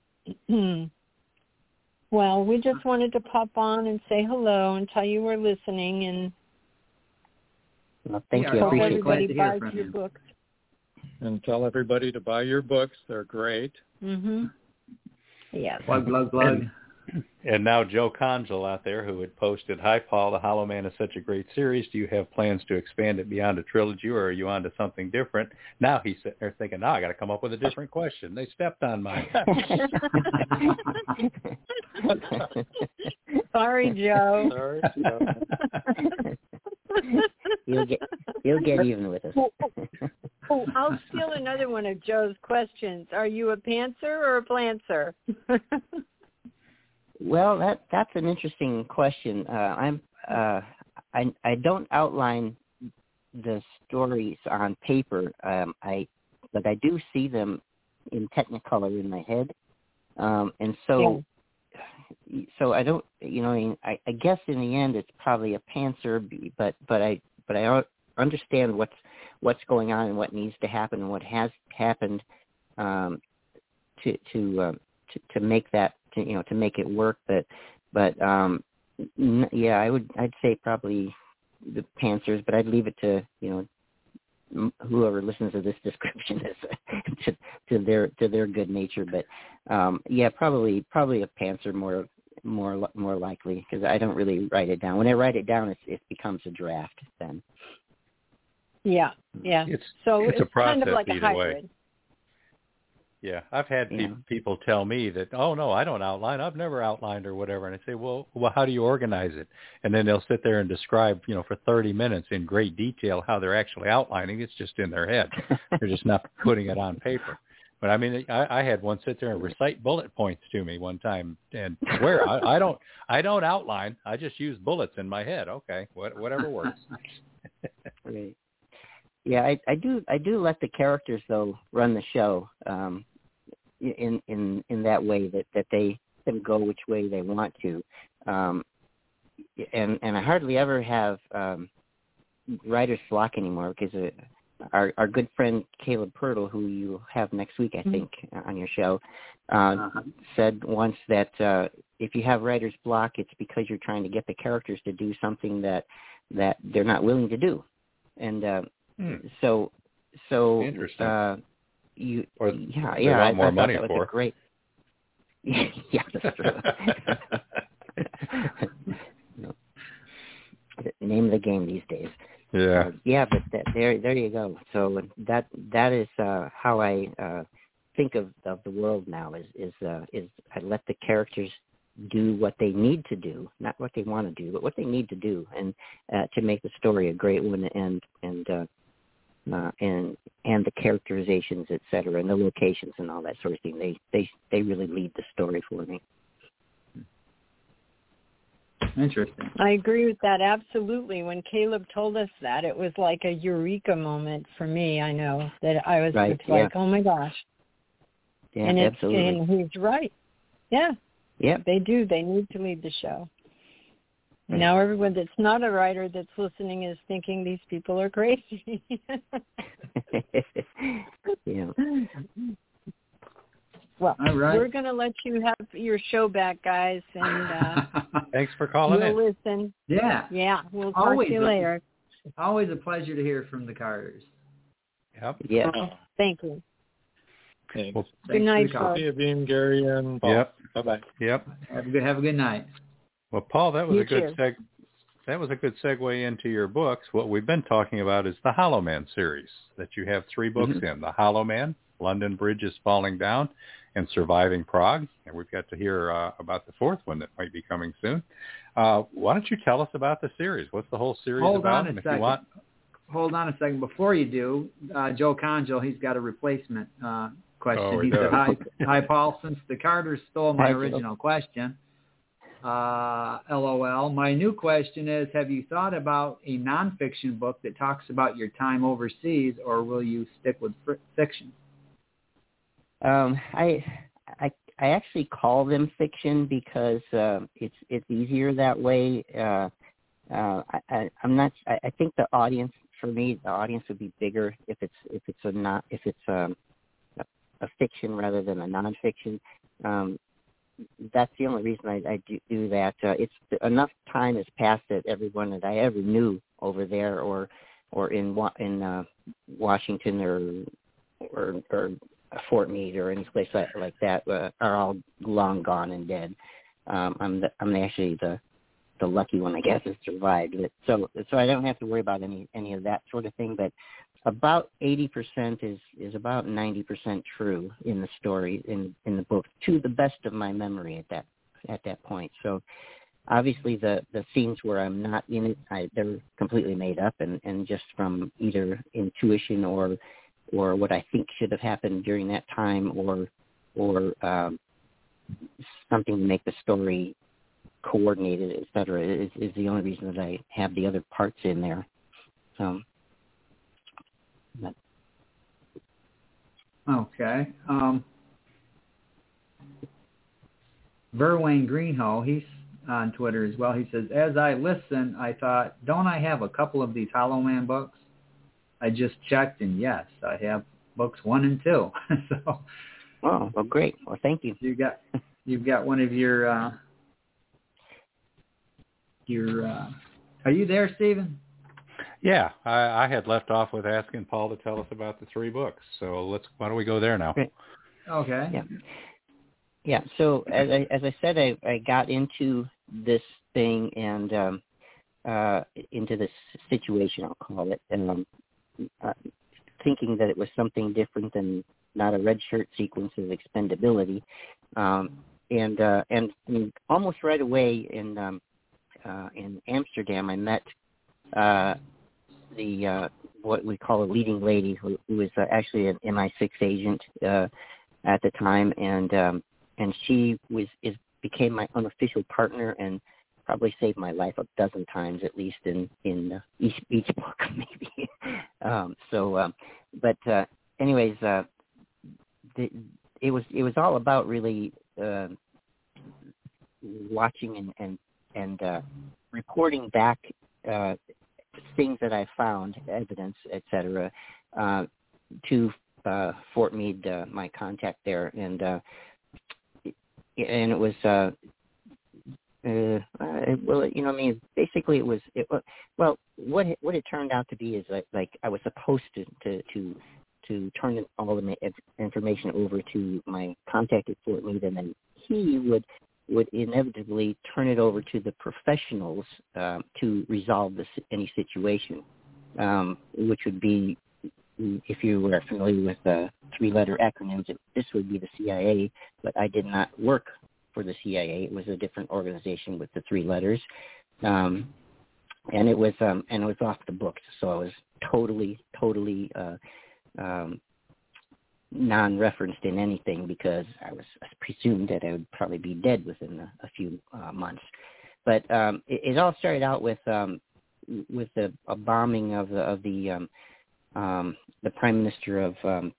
Well, we just wanted to pop on and say hello and tell you we're listening, and well, thank yeah, you. I hope appreciate everybody to buys hear from your you. books. And tell everybody to buy your books. They're great. Mhm. Yes. Plug, plug, plug. And, and now Joe Conjal out there who had posted, "Hi, Paul, The Hollow Man is such a great series. Do you have plans to expand it beyond a trilogy, or are you on to something different?" Now he's sitting there thinking, now I got to come up with a different question. They stepped on mine. Sorry, Joe. Sorry, Joe. You'll get you'll get even with us. Oh, I'll steal another one of Joe's questions. Are you a pantser or a plantser? Well, that that's an interesting question. Uh, I'm uh, I I don't outline the stories on paper. Um, I but I do see them in Technicolor in my head, um, and so yeah. so I don't you know I, I guess in the end it's probably a pantser, but but I but I understand what's what's going on and what needs to happen and what has happened um, to to, uh, to to make that. To, you know, to make it work, but, but um, n- yeah, I would, I'd say probably the pantsers, but I'd leave it to, you know, m- whoever listens to this description is to, to their to their good nature. But um, yeah, probably probably a pantser more more more likely because I don't really write it down. When I write it down, it's, it becomes a draft then. Yeah, yeah. It's, so it's, it's a process kind of like a either hybrid. way. Yeah, I've had Yeah. pe- people tell me that, oh, no, I don't outline. I've never outlined or whatever. And I say, well, well, how do you organize it? And then they'll sit there and describe, you know, for thirty minutes in great detail how they're actually outlining. It's just in their head. They're just not putting it on paper. But I mean, I, I had one sit there and recite bullet points to me one time, and swear I, I don't, I don't outline. I just use bullets in my head. Okay, what, whatever works. Right. Yeah, I, I do. I do let the characters though run the show um, in in in that way that, that they can go which way they want to, um, and and I hardly ever have um, writer's block anymore because it, our our good friend Caleb Pirtle, who you have next week, I think, mm-hmm. on your show, uh, uh-huh. said once that uh, if you have writer's block, it's because you're trying to get the characters to do something that that they're not willing to do, and uh, Hmm. So, so interesting. Uh, you, or yeah, they yeah, want I, more I money that was for. A great. Yeah, that's true. No. Name of the game these days. Yeah. Uh, yeah, but that, there, there you go. So that that is uh, how I uh, think of, of the world now. Is is uh, is I let the characters do what they need to do, not what they want to do, but what they need to do, and uh, to make the story a great one, and and uh, uh, and and the characterizations, et cetera, and the locations and all that sort of thing. They they they really lead the story for me. Interesting. I agree with that absolutely. When Caleb told us that, it was like a eureka moment for me. I know that I was right, just yeah. like, oh my gosh. Yeah, and it's, absolutely. And he's right. Yeah. Yeah. They do. They need to lead the show. Right. Now everyone that's not a writer that's listening is thinking these people are crazy. Yeah. Well, all right. We're going to let you have your show back, guys, and uh, thanks for calling we'll in. listen. Yeah. Yeah, we'll talk always to you a, later. Always a pleasure to hear from the Carters. Yep. Yeah. Thank you. Thanks. Well, good night, Paul. See you, Beam, Gary, and Paul. Yep. Bye-bye. Yep. Have a good, have a good night. Well, Paul, that was You a good too. seg. That was a good segue into your books. What we've been talking about is the Hollow Man series that you have three books mm-hmm. in: The Hollow Man, London Bridge is Falling Down, and Surviving Prague. And we've got to hear uh, about the fourth one that might be coming soon. Uh, why don't you tell us about the series? What's the whole series Hold about? on a and if second. you want... Hold on a second. Before you do, uh, Joe Conjo, he's got a replacement uh, question. Oh, he he said, does. hi, hi, Paul. Since the Carters stole my Hi, Joe. original question, uh, LOL, my new question is, have you thought about a nonfiction book that talks about your time overseas, or will you stick with fr- fiction? Um, I, I, I actually call them fiction because uh, it's it's easier that way. Uh, uh, I, I, I'm not. I, I think the audience, for me, the audience would be bigger if it's if it's a not if it's um, a, a fiction rather than a nonfiction. Um, that's the only reason I, I do, do that. Uh, it's enough time has passed that everyone that I ever knew over there, or or in in uh, Washington, or or, or Fort Meade, or any place like, like that, uh, are all long gone and dead. Um, I'm the, I'm actually the the lucky one, I guess, that survived. But so so I don't have to worry about any any of that sort of thing. But about eighty percent is, is about ninety percent true in the story, in, in the book, to the best of my memory at that at that point. So obviously the, the scenes where I'm not in it, I, they're completely made up, and, and just from either intuition or or what I think should have happened during that time, or or um, something to make the story coordinated, et cetera, is, is the only reason that I have the other parts in there. So. But. Okay. Um, Verwayne Greenhow, he's on Twitter as well. He says, as I listen, I thought, don't I have a couple of these Hollow Man books? I just checked, and yes, I have books one and two. So, oh, well, great. Well, thank you. You got you've got one of your uh, your. Uh, are you there, Stephen? Yeah, I, I had left off with asking Paul to tell us about the three books. So let's. Why don't we go there now? Great. Okay. Yeah. Yeah. So as I as I said, I, I got into this thing and um, uh, into this situation, I'll call it, and um, uh, thinking that it was something different than not a red shirt sequence of expendability, um, and uh, and I mean, almost right away in um, uh, in Amsterdam, I met uh, the uh, what we call a leading lady, who, who was uh, actually an M I six agent uh, at the time, and um, and she was is became my unofficial partner and probably saved my life a dozen times at least in in uh, each each book maybe. um, so, um, but uh, anyways, uh, the, it was it was all about really uh, watching and and and uh, reporting back uh, things that I found, evidence, et cetera, uh, to uh, Fort Meade, uh, my contact there, and uh, and it was. Uh, Uh, uh, well, you know, I mean, basically, it was it, well. What it, what it turned out to be is like, like I was supposed to to to, to turn all the information over to my contact at Fort Meade, and then he would would inevitably turn it over to the professionals uh, to resolve this, any situation, um, which would be, if you were familiar with the three-letter acronyms, this would be the C I A, but I did not work for the C I A. It was a different organization with the three letters, um, and it was um, and it was off the books. So I was totally, totally uh, um, non-referenced in anything because I was presumed that I would probably be dead within a, a few uh, months. But um, it, it all started out with um, with the, a bombing of the of the um, um, the Prime Minister of um,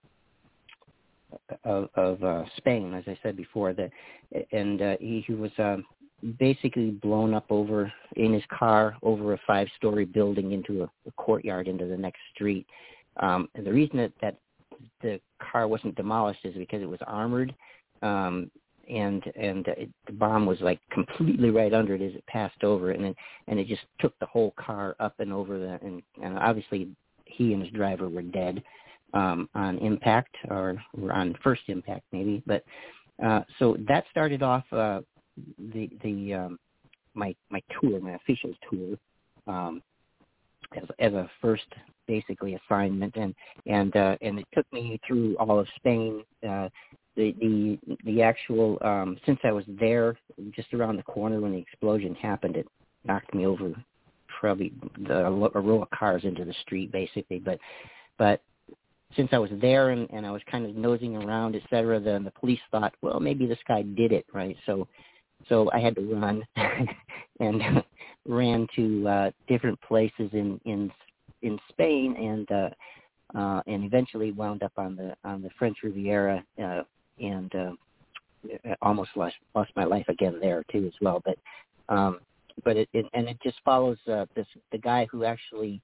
of, of uh, Spain, as I said before, that, and uh, he, he was um, basically blown up over in his car over a five-story building into a, a courtyard into the next street. Um, and the reason that, that the car wasn't demolished is because it was armored, um, and and it, the bomb was like completely right under it as it passed over, and it, and it just took the whole car up and over the, and, and obviously he and his driver were dead. Um, on impact or, or on first impact maybe, but uh, so that started off uh, the the um, my my tour, my official tour, um, as as a first basically assignment, and and uh, and it took me through all of Spain. Uh, the the the actual um, since I was there, just around the corner when the explosion happened, it knocked me over probably the, a row of cars into the street basically, but but. Since I was there and, and I was kind of nosing around, et cetera, then the police thought, well, maybe this guy did it, right? So so I had to run and ran to uh, different places in, in in Spain and uh, uh, and eventually wound up on the on the French Riviera uh, and uh, almost lost lost my life again there too as well. But um, but it, it and it just follows uh, this the guy who actually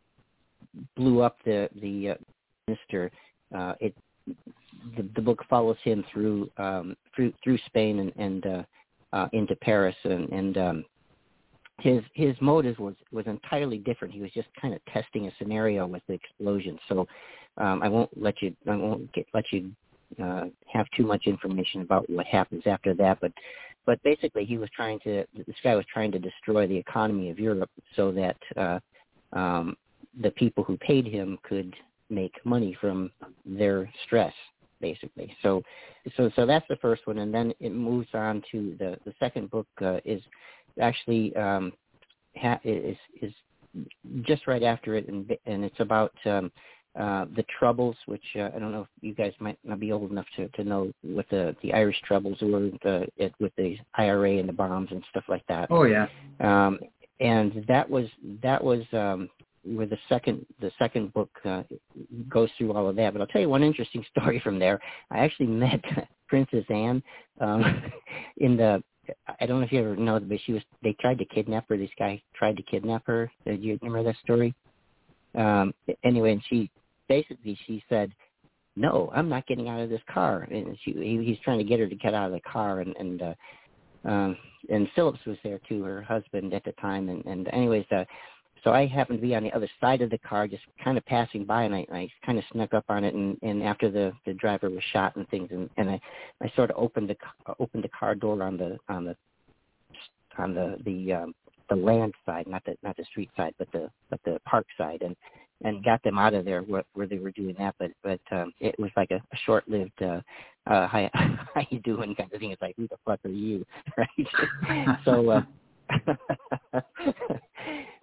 blew up the the uh, Minister, uh, it the, the book follows him through um, through through Spain and, and uh, uh, into Paris, and, and um, his his motive was, was entirely different. He was just kind of testing a scenario with the explosion. So um, I won't let you I won't get, let you uh, have too much information about what happens after that. But but basically, he was trying to this guy was trying to destroy the economy of Europe so that uh, um, the people who paid him could make money from their stress, basically. So, so, so that's the first one, and then it moves on to the the second book uh, is actually um, ha- is is just right after it, and and it's about um, uh, the Troubles, which uh, I don't know if you guys might not be old enough to, to know what the, the Irish Troubles were the, it, with the I R A and the bombs and stuff like that. Oh yeah. Um, and that was that was. Um, where the second the second book uh, goes through all of that. But I'll tell you one interesting story from there. I actually met Princess Anne um, in the. I don't know if you ever know, but she was. They tried to kidnap her. This guy tried to kidnap her. Did you remember that story? Um, anyway, and she basically she said, "No, I'm not getting out of this car." And she he, he's trying to get her to get out of the car, and and uh, um, and Phillips was there too, her husband at the time. And and anyways. Uh, So I happened to be on the other side of the car, just kind of passing by, and I, I kind of snuck up on it. And, and after the, the driver was shot and things, and, and I, I sort of opened the opened the car door on the on the on the the um, the land side, not the not the street side, but the but the park side, and, and got them out of there where, where they were doing that. But but um, it was like a, a short-lived uh, uh, how how you doing kind of thing. It's like, who the fuck are you, right? so. Uh,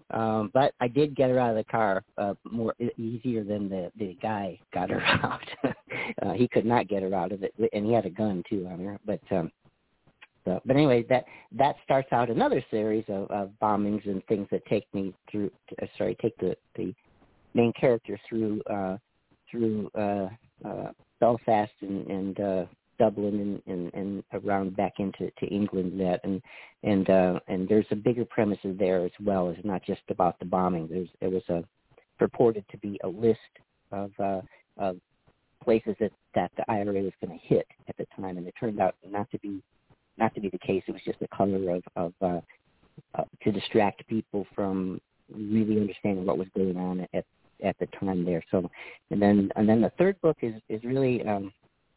Um, but I did get her out of the car uh, more easier than the, the guy got her out. uh, he could not get her out of it, and he had a gun too on her. But um, so, but anyway, that that starts out another series of, of bombings and things that take me through. Uh, sorry, take the, the main character through uh, through uh, uh, Belfast and, and uh, Dublin and, and, and around back into to England. That and and uh, and there's a bigger premise there as well. It's not just about the bombing. There's there was a purported to be a list of uh, of places that, that the I R A was going to hit at the time, and it turned out not to be not to be the case. It was just a color of of uh, uh, to distract people from really understanding what was going on at at the time there. So, and then and then the third book is is really um,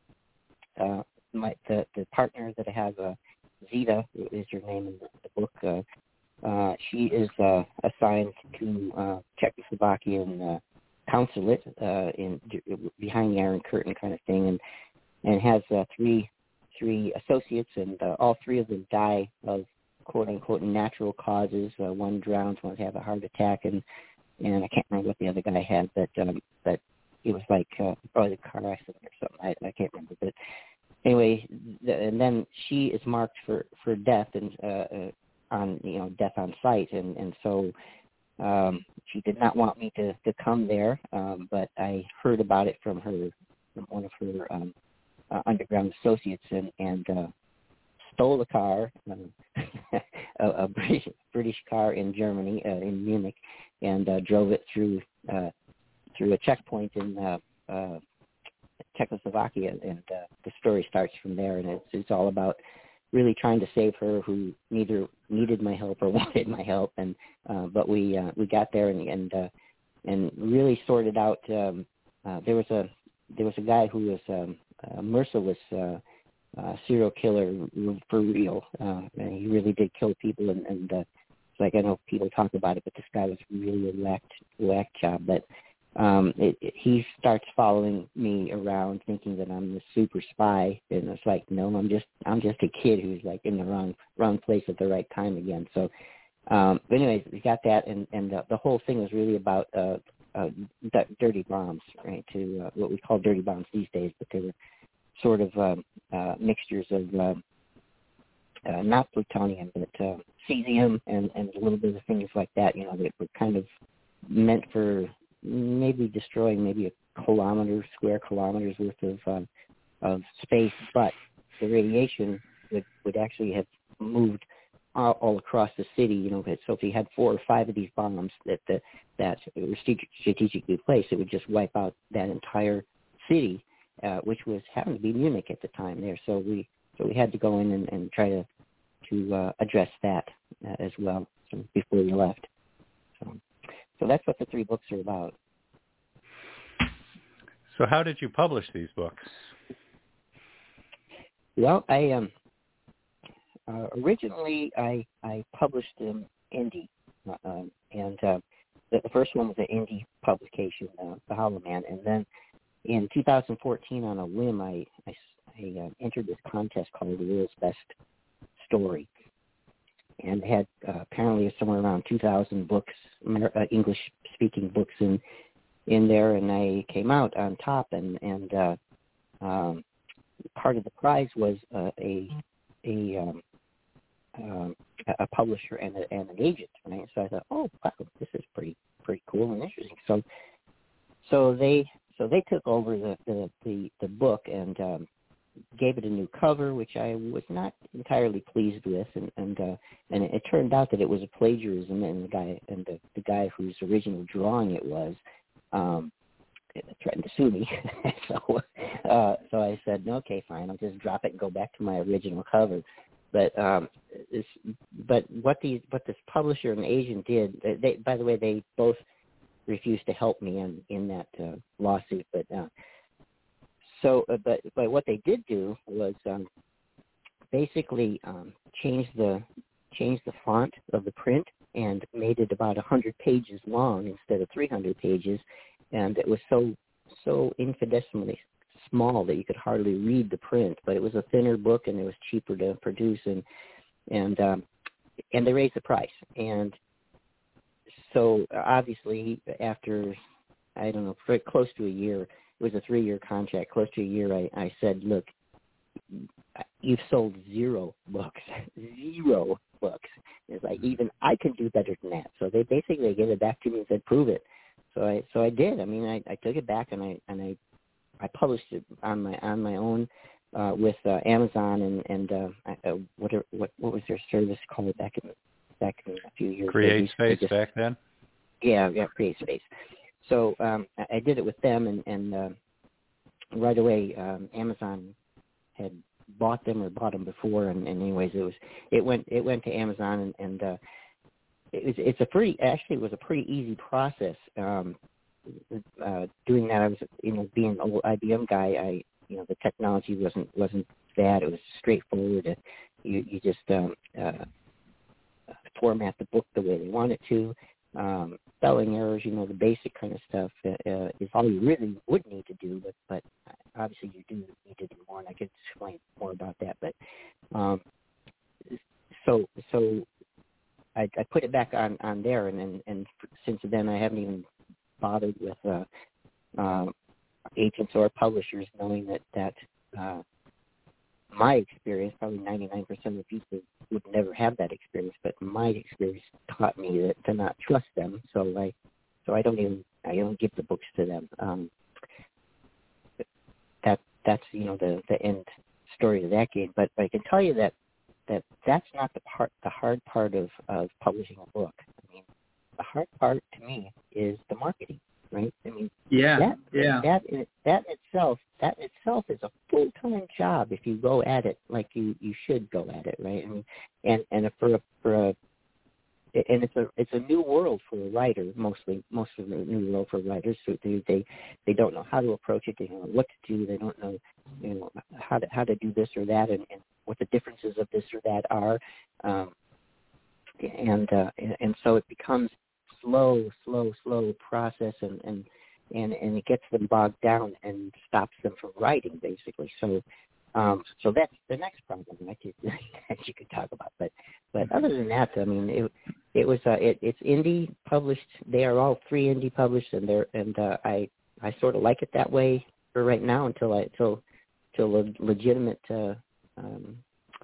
uh, my the, the partner that I have, uh, Zita is her name in the, the book. Uh, uh, she is uh, assigned to uh, Czechoslovakian uh, consulate uh, in behind the Iron Curtain kind of thing, and and has uh, three three associates, and uh, all three of them die of quote unquote natural causes. Uh, one drowns, one had a heart attack, and and I can't remember what the other guy had, but um, but it was like uh, probably a car accident or something. I, I can't remember, but anyway, the, and then she is marked for, for death and uh, uh, on you know death on sight, and and so um, she did not want me to, to come there, um, but I heard about it from her from one of her um, uh, underground associates, and and uh, stole a car, um, a, a British British car in Germany uh, in Munich, and uh, drove it through uh, through a checkpoint in uh, uh, Czechoslovakia, and uh, the story starts from there. And it's it's all about really trying to save her, who neither needed my help or wanted my help. And uh, but we uh, we got there and and uh, and really sorted out. Um, uh, there was a there was a guy who was um, a merciless uh, uh, serial killer for real, uh, and he really did kill people. And, and uh, it's like I know people talk about it, but this guy was really a whack whack job. But Um, it, it, he starts following me around, thinking that I'm the super spy, and it's like, no, I'm just, I'm just a kid who's like in the wrong, wrong place at the right time again. So, um, but anyways, we got that, and and uh, the whole thing was really about uh, uh, d- dirty bombs, right? To uh, what we call dirty bombs these days, but they were sort of um, uh, mixtures of uh, uh, not plutonium, but uh, cesium and and a little bit of things like that. You know, that were kind of meant for maybe destroying maybe a kilometer, square kilometers worth of um, of space, but the radiation would, would actually have moved all, all across the city. You know, so if you had four or five of these bombs that that, that were strategically placed, it would just wipe out that entire city, uh, which was happened to be Munich at the time there. So we so we had to go in and, and try to to uh, address that uh, as well so before we left. So. So that's what the three books are about. So how did you publish these books? Well, I um, uh, originally I I published them indie, uh, um, and uh, the, the first one was an indie publication, uh, The Hollow Man, and then in two thousand fourteen, on a whim, I I, I uh, entered this contest called The World's Best Story. And had uh, apparently somewhere around two thousand books, uh, English-speaking books in in there, and I came out on top. And and uh, um, part of the prize was uh, a a um, um, a publisher and, a, and an agent. Right? So I thought, oh wow, this is pretty pretty cool and interesting. So so they so they took over the the the, the book and. Um, gave it a new cover, which I was not entirely pleased with, and and uh, and it turned out that it was a plagiarism, and the guy and the, the guy whose original drawing it was um, threatened to sue me. so uh, so I said, no, okay, fine, I'll just drop it and go back to my original cover. But um, this, but what these what this publisher and agent did, they by the way, they both refused to help me in in that uh, lawsuit, but. Uh, So, uh, but but what they did do was um, basically um, change the change the font of the print and made it about a hundred pages long instead of three hundred pages, and it was so so infinitesimally small that you could hardly read the print. But it was a thinner book, and it was cheaper to produce, and and um, and they raised the price. And so obviously after, I don't know, for close to a year, it was a three-year contract, close to a year, I, I said, look, you've sold zero books, zero books. It's like, even I can do better than that. So they basically gave it back to me and said, prove it. So I, so I did. I mean, I, I took it back and I, and I, I published it on my, on my own, uh, with, uh, Amazon and, and, uh, uh what, are, what, what was their service called back in, back in a few years ago? Create Space just, back then? Yeah, yeah, Create Space. So, um, I, I did it with them and, and, uh, right away, um, Amazon had bought them or bought them before, and, and anyways, it was it went it went to Amazon, and, and uh, it was, it's a pretty actually it was a pretty easy process. Um, uh, doing that, I was you know being an old I B M guy, I you know the technology wasn't wasn't bad. It was straightforward. You you just um, uh, format the book the way they want it to. Um, spelling errors, you know, the basic kind of stuff uh, is all you really would need to do, but, but obviously you do need to do more, and I could explain more about that. But um, so so I, I put it back on, on there, and, and, and since then I haven't even bothered with uh, uh, agents or publishers, knowing that, that uh, my experience, probably ninety-nine percent of people would never have that experience, but my experience taught me that to not trust them. So I, so I don't even, I don't give the books to them. Um, that that's you know the the end story of that game. But I can tell you that that that's not the part, the hard part of of publishing a book. I mean, the hard part to me is the marketing, right? I mean, yeah, that yeah, that that itself. That itself is a full-time job if you go at it like you, you should go at it, right? I mean, and and for a, for a and it's a it's a new world for a writer. Mostly, most of the new world for writers. So they they they don't know how to approach it. They don't know what to do. They don't know you know how to how to do this or that, and, and what the differences of this or that are. Um, and uh, and, and so it becomes slow, slow, slow process, and and. And, and it gets them bogged down and stops them from writing, basically. So, um, so that's the next problem that you, that you could talk about. But, but other than that, I mean, it, it was uh, it, it's indie published. They are all three indie published, and they're and uh, I I sort of like it that way for right now until I until until a legitimate uh, um,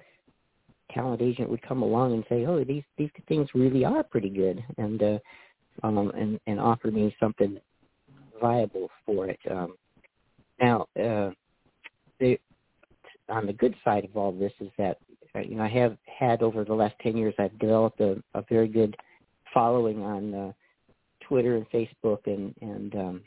talent agent would come along and say, oh, these these things really are pretty good, and uh, um, and and offer me something viable for it. Um, now, uh, the, on the good side of all this is that uh, you know I have had over the last ten years I've developed a, a very good following on uh, Twitter and Facebook and and um,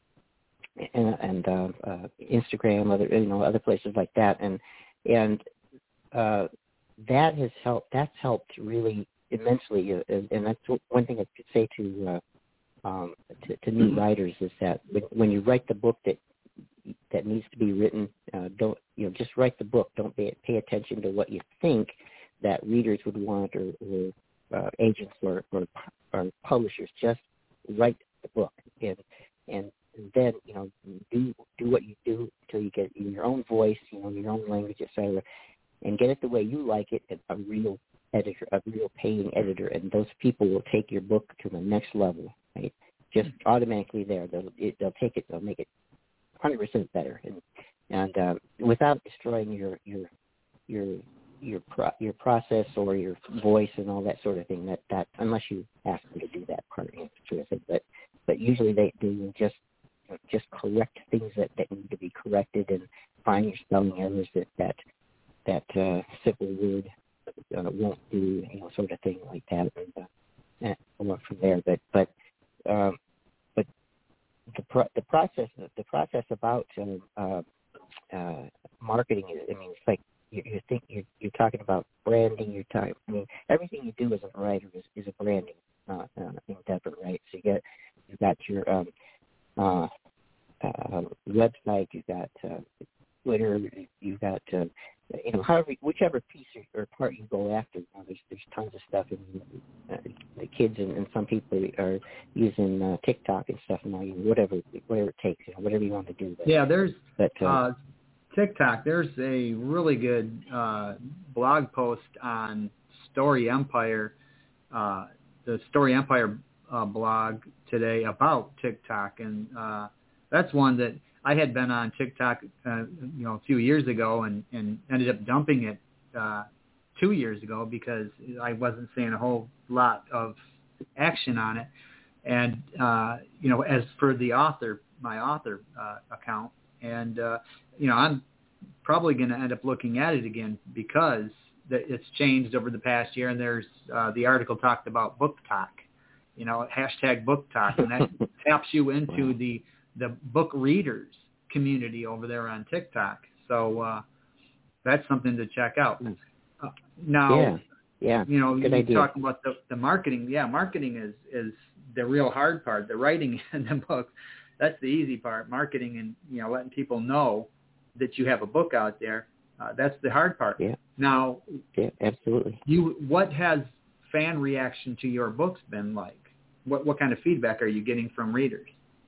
and, and uh, uh, Instagram, other you know other places like that, and and uh, that has helped. That's helped really immensely, uh, and, and that's one thing I could say to. Uh, Um, to, to new writers is that when, when you write the book that that needs to be written, uh, don't you know just write the book. Don't pay, pay attention to what you think that readers would want or, or uh, agents or, or or publishers. Just write the book, and and then you know do do what you do until you get in your own voice, you know, your own language, et cetera, and get it the way you like it. A real editor, a real paying editor, and those people will take your book to the next level. Right, just automatically there. They'll it, they'll take it. They'll make it one hundred percent better, and and uh, without destroying your your your your pro, your process or your voice and all that sort of thing. That that unless you ask them to do that part, sort of thing. But but usually they do just you know, just correct things that, that need to be corrected and find your spelling errors that that that uh, simple word uh, won't do. You know, sort of thing like that. And, uh, and we'll from there. But but Um, but the pro- the process the process about um, uh, uh, marketing is, I mean, it's like you, you think you're, you're talking about branding. You're talking. I mean, everything you do as a writer is, is a branding uh, uh, endeavor, right? So you get you got your um, uh, uh, website, you got uh, Twitter, you got uh, you know, however, whichever piece or, or part you go after, you know, there's there's tons of stuff. And uh, the kids and, and some people are using uh, TikTok and stuff now. You know, whatever whatever it takes, you know, whatever you want to do. But, yeah, there's but, uh, uh, TikTok. There's a really good uh, blog post on Story Empire, uh, the Story Empire a blog today about TikTok, and uh, that's one that I had been on TikTok, uh, you know, a few years ago, and, and ended up dumping it uh, two years ago because I wasn't seeing a whole lot of action on it. And uh, you know, as for the author, my author uh, account, and uh, you know, I'm probably going to end up looking at it again because it's changed over the past year. And there's uh, the article talked about book talk, you know, hashtag book talk, and that taps you into wow. the the book readers community over there on TikTok. So uh, that's something to check out. Uh, now, yeah, yeah, you know, good you idea. talk about the, the marketing. Yeah, marketing is is the real hard part. The writing in the book, that's the easy part. Marketing and, you know, letting people know that you have a book out there, uh, that's the hard part. Yeah. Now, yeah, absolutely. You, what has fan reaction to your books been like? What what kind of feedback are you getting from readers?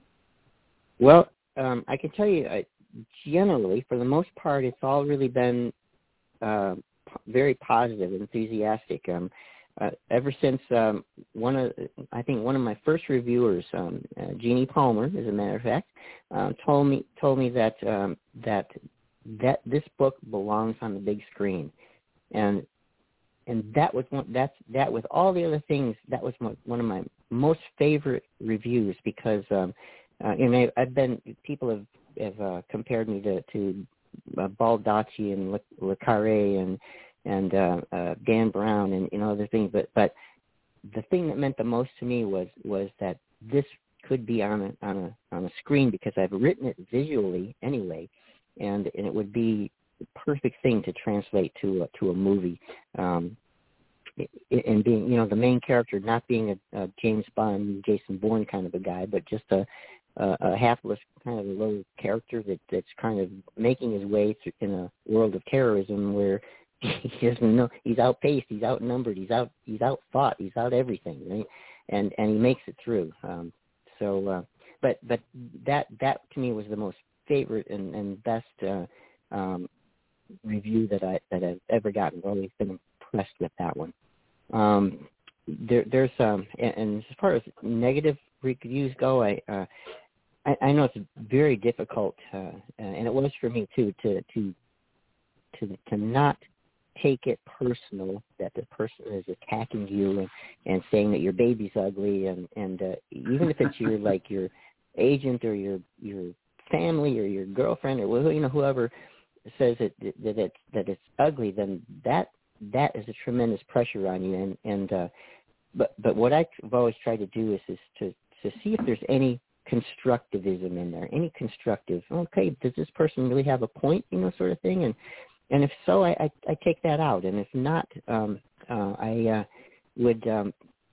Well, um, I can tell you, uh, generally, for the most part, it's all really been uh, p- very positive, enthusiastic. Um, uh, ever since um, one of, I think one of my first reviewers, um, uh, Jeannie Palmer, as a matter of fact, uh, told me told me that um, that that this book belongs on the big screen, and and that was one that's that with all the other things, that was one, one of my most favorite reviews because. Um, Uh, you know, I've been people have have uh, compared me to to uh, Baldacci and Le, Le Carre and and uh, uh, Dan Brown and you know other things, but but the thing that meant the most to me was was that this could be on a on a on a screen because I've written it visually anyway, and and it would be the perfect thing to translate to a, to a movie. Um, and being, you know, the main character not being a, a James Bond, Jason Bourne kind of a guy, but just a, a, a hapless kind of a low character that, that's kind of making his way through in a world of terrorism where he doesn't know, he's outpaced, he's outnumbered, he's out, he's outfought, he's out everything, right? And and he makes it through. Um, so, uh, but but that that to me was the most favorite and, and best uh, um, review that I that I've ever gotten. I've always been impressed with that one. Um, there, there's um, and, and as far as negative reviews go, I, uh, I I know it's very difficult, uh, and it was for me too, to to to to not take it personal that the person is attacking you and, and saying that your baby's ugly, and and uh, even if it's your like your agent or your your family or your girlfriend or you know whoever says that that it's that it's ugly, then that that is a tremendous pressure on you. And and uh, but but what I've always tried to do is is to to see if there's any constructivism in there, any constructive. Okay, does this person really have a point? You know, sort of thing. And and if so, I, I, I take that out. And if not, um, uh, I uh, would um,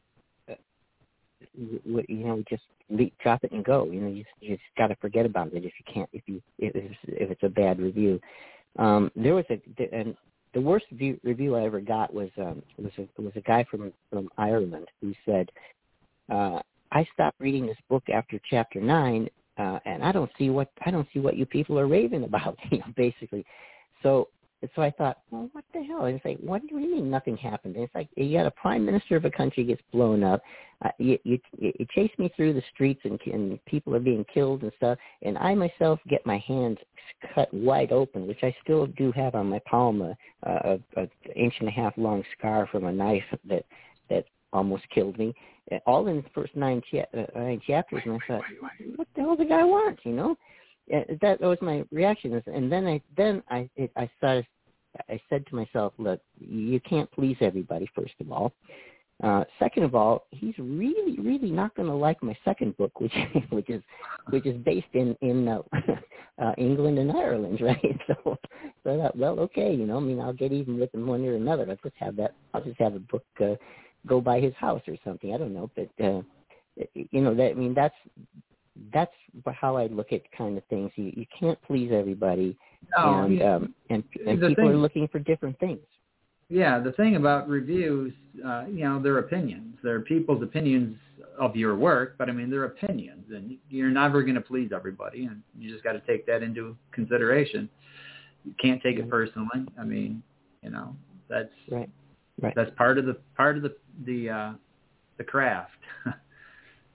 would you know just leap, drop it and go. You know, you, you just got to forget about it if you can't if you if it's, if it's a bad review. Um, there was a and the worst view, review I ever got was um, was a was a guy from from Ireland who said, uh, "I stopped reading this book after chapter nine, uh, and I don't see what I don't see what you people are raving about." You know, basically. So so I thought, well, what the hell? And it's like, what do you mean nothing happened? And it's like you got a prime minister of a country gets blown up. Uh, you, you you chase me through the streets and, and people are being killed and stuff, and I myself get my hands cut wide open, which I still do have on my palm, a, a, a inch and a half long scar from a knife that that almost killed me. All in the first nine, cha- uh, nine chapters, and I thought, what the hell the guy wants, you know? That was my reaction, and then I then I it, I started. I said to myself, look, you can't please everybody. First of all, uh, second of all, he's really, really not going to like my second book, which which is which is based in in uh, uh, England and Ireland, right? So, so I thought, well, okay, you know, I mean, I'll get even with him one way or another. I'll just have that. I'll just have a book uh, go by his house or something. I don't know, but uh, you know, that I mean, that's. That's how I look at kind of things. You you can't please everybody, no, and yeah. um, and, and the people thing, are looking for different things. Yeah, the thing about reviews, uh, you know, they're opinions. They're people's opinions of your work, but I mean, they're opinions, and you're never going to please everybody, and you just got to take that into consideration. You can't take it personally. I mean, you know, that's right. Right. That's part of the part of the the uh, the craft.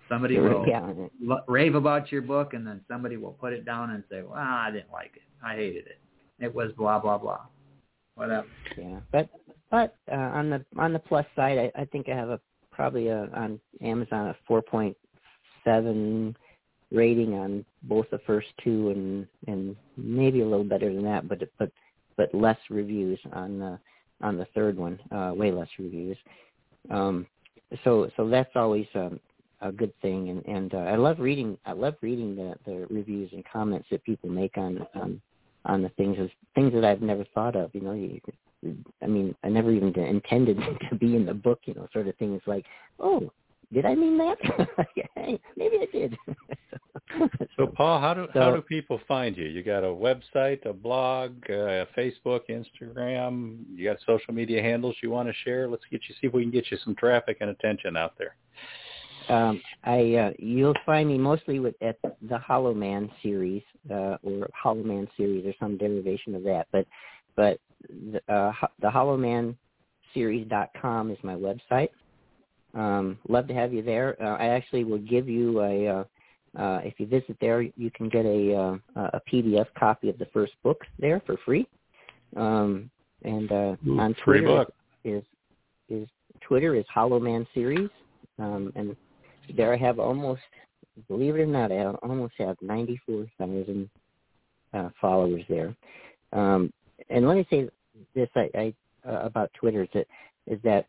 Somebody will yeah. l- rave about your book, and then somebody will put it down and say, well, I didn't like it. I hated it. It was blah, blah, blah. Whatever. Yeah, but but uh, on the on the plus side, I, I think I have a probably a, on Amazon a four point seven rating on both the first two, and and maybe a little better than that, but but but less reviews on the on the third one, uh, way less reviews. Um, so so that's always um, a good thing, and and uh, I love reading I love reading the, the reviews and comments that people make on on, on the things as things that I've never thought of. You know, you, I mean, I never even intended to be in the book. You know, sort of things like, oh, did I mean that? Hey, maybe I did. So, Paul, how do so, how do people find you? You got a website, a blog, uh, Facebook, Instagram. You got social media handles you want to share? Let's get you see if we can get you some traffic and attention out there. Um, I uh, you'll find me mostly with at the Hollow Man series uh, or Hollow Man series or some derivation of that. But but the, uh, the hollow man series dot com is my website. Um, love to have you there. Uh, I actually will give you a, uh, uh, if you visit there, you can get a, uh, a P D F copy of the first book there for free. Um, and uh, Ooh, on free Twitter book. is is Twitter is Hollow Man Series, um, and there I have almost, believe it or not, I almost have ninety-four thousand uh, followers there. Um, and let me say this I, I uh, about Twitter is that is that.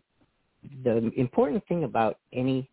The important thing about any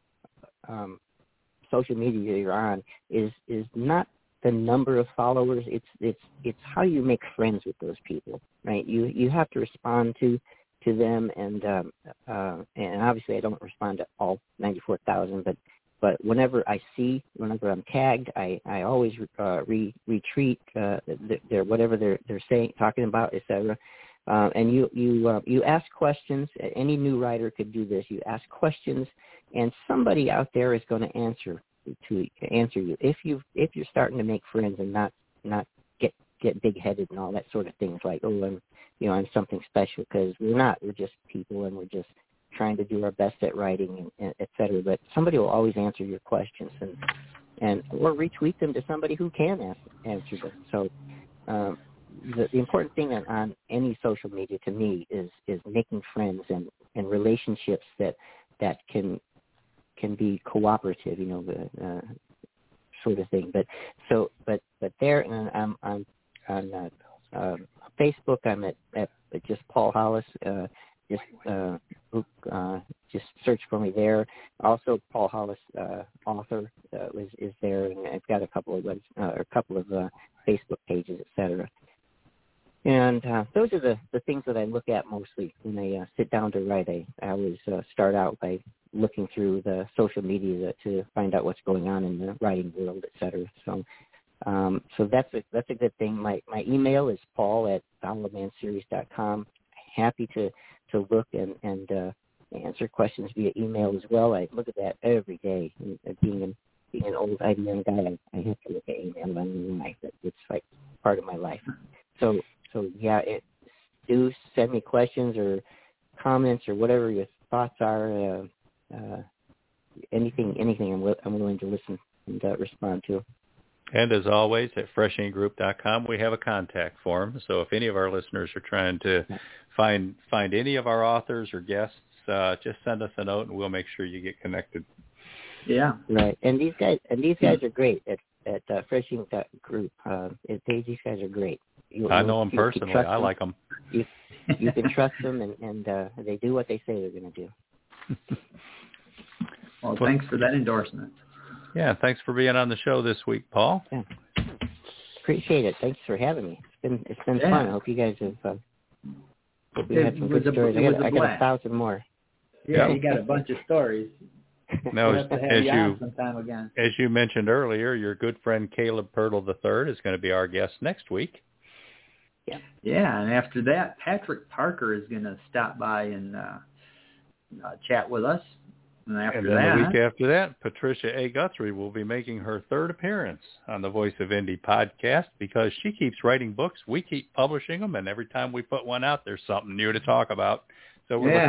um, social media you're on is is not the number of followers. It's it's it's how you make friends with those people, right? You you have to respond to to them, and um, uh, and obviously I don't respond to all ninety-four thousand, but but whenever I see, whenever I'm tagged, I I always uh, re, retweet uh, their whatever they're they're saying, talking about, et cetera. Uh, and you you uh, you ask questions. Any new writer could do this. You ask questions, and somebody out there is going to answer to answer you. If you if you're starting to make friends and not not get get big headed and all that sort of things, like, oh, I'm you know I'm something special, because we're not. We're just people, and we're just trying to do our best at writing, and, and et cetera. But somebody will always answer your questions, and and or retweet them to somebody who can ask, answer them. So. Um, The, the important thing on, on any social media to me is, is making friends and, and relationships that that can can be cooperative, you know, the uh, sort of thing. But so, but but there, and I'm on on uh, uh, Facebook. I'm at, at just Paul Hollis. Uh, just uh, uh, just search for me there. Also, Paul Hollis, uh, author, uh, is is there, and I've got a couple of webs, uh, a couple of uh, Facebook pages, et cetera. And uh, those are the, the things that I look at mostly when I uh, sit down to write. I, I always uh, start out by looking through the social media to find out what's going on in the writing world, et cetera. So, um, so that's a that's a good thing. My my email is paul at hollow man series dot com. Happy to, to look and and uh, answer questions via email as well. I look at that every day. And, uh, being an being an old I B M guy, I, I have to look at email on my life. It's like part of my life. So. So, yeah, it, do send me questions or comments or whatever your thoughts are. Uh, uh, anything anything I'm, wi- I'm willing to listen and uh, respond to. And as always, at fresh ink group dot com, we have a contact form. So if any of our listeners are trying to find find any of our authors or guests, uh, just send us a note, and we'll make sure you get connected. Yeah. Right. And these guys and these guys are great at, at uh, fresh ink group. Uh, they, these guys are great. You, I know them you, personally. You I them. like them. You, you can trust them, and, and uh, they do what they say they're going to do. Well, thanks for that endorsement. Yeah, thanks for being on the show this week, Paul. Yeah. Appreciate it. Thanks for having me. It's been it's been yeah. fun. I hope you guys have. Uh, hope we it had some good a, stories. I got, I got a thousand more. Yeah, you got a bunch of stories. Now, we'll as, have to have as you, you on sometime again. as you mentioned earlier, your good friend Caleb Pirtle the third is going to be our guest next week. Yeah. Yeah, and after that, Patrick Parker is going to stop by and uh, uh, chat with us. And after and then that, the week after that, Patricia A. Guthrie will be making her third appearance on the Voice of Indie podcast, because she keeps writing books. We keep publishing them, and every time we put one out, there's something new to talk about. So we're Yeah. looking forward to having Patricia Guthrie back. She's the one who's traveled the world as an opera singer, and she's just got all kinds of fun stories to tell. We enjoy talking to Pat.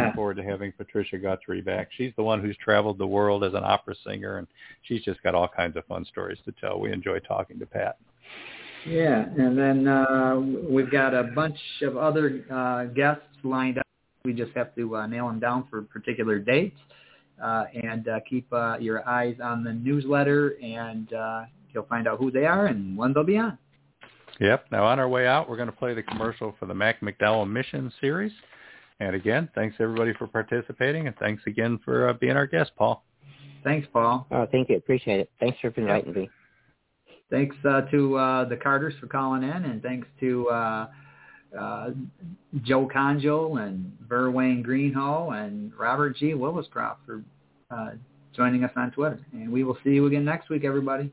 Yeah, and then uh, we've got a bunch of other uh, guests lined up. We just have to uh, nail them down for particular dates, uh, and uh, keep uh, your eyes on the newsletter, and uh, you'll find out who they are and when they'll be on. Yep. Now, on our way out, we're going to play the commercial for the Mac McDowell Mission Series. And again, thanks everybody for participating, and thanks again for uh, being our guest, Paul. Thanks, Paul. Oh, thank you. Appreciate it. Thanks for inviting me. Thanks uh, to uh, the Carters for calling in, and thanks to uh, uh, Joe Conjol and Verwayne Greenhall and Robert G. Williscroft for uh, joining us on Twitter. And we will see you again next week, everybody.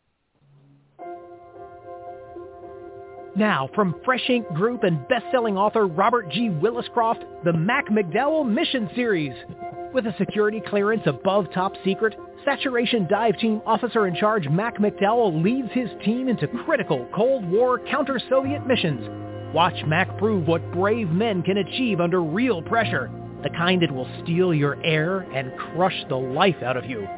Now, from Fresh Ink Group and best-selling author Robert G. Williscroft, the Mac McDowell Mission Series. With a security clearance above top secret, Saturation Dive Team Officer in Charge Mac McDowell leads his team into critical Cold War counter-Soviet missions. Watch Mac prove what brave men can achieve under real pressure, the kind that will steal your air and crush the life out of you.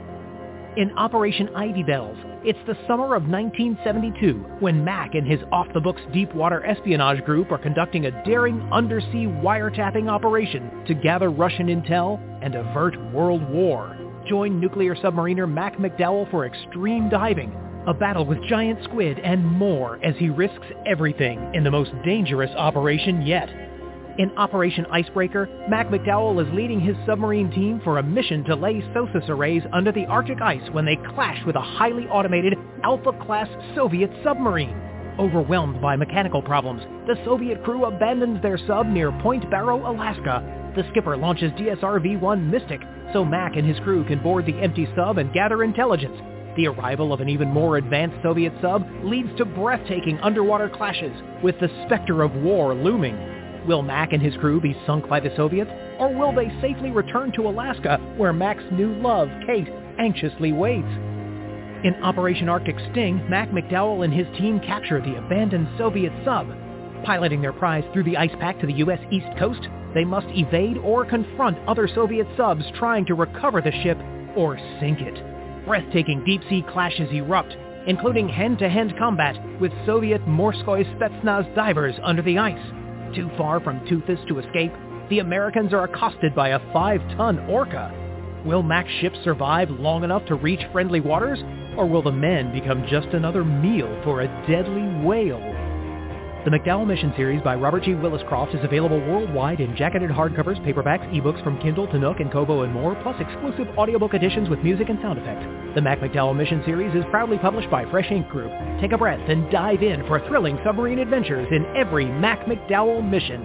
In Operation Ivy Bells, it's the summer of nineteen seventy-two when Mac and his off-the-books Deepwater Espionage Group are conducting a daring undersea wiretapping operation to gather Russian intel and avert World War. Join nuclear submariner Mac McDowell for extreme diving, a battle with giant squid, and more as he risks everything in the most dangerous operation yet. In Operation Icebreaker, Mac McDowell is leading his submarine team for a mission to lay SOSUS arrays under the Arctic ice when they clash with a highly automated Alpha-class Soviet submarine. Overwhelmed by mechanical problems, the Soviet crew abandons their sub near Point Barrow, Alaska. The skipper launches D S R V one Mystic so Mac and his crew can board the empty sub and gather intelligence. The arrival of an even more advanced Soviet sub leads to breathtaking underwater clashes, with the specter of war looming. Will Mac and his crew be sunk by the Soviets, or will they safely return to Alaska, where Mac's new love, Kate, anxiously waits? In Operation Arctic Sting, Mac McDowell and his team capture the abandoned Soviet sub. Piloting their prize through the ice pack to the U S East Coast, they must evade or confront other Soviet subs trying to recover the ship or sink it. Breathtaking deep-sea clashes erupt, including hand-to-hand combat with Soviet Morskoy Spetsnaz divers under the ice. Too far from Toothus to escape, the Americans are accosted by a five-ton orca. Will Mac's ship survive long enough to reach friendly waters, or will the men become just another meal for a deadly whale? The McDowell Mission Series by Robert G. Williscroft is available worldwide in jacketed hardcovers, paperbacks, ebooks from Kindle to Nook and Kobo and more, plus exclusive audiobook editions with music and sound effects. The Mac McDowell Mission Series is proudly published by Fresh Ink Group. Take a breath and dive in for thrilling submarine adventures in every Mac McDowell mission.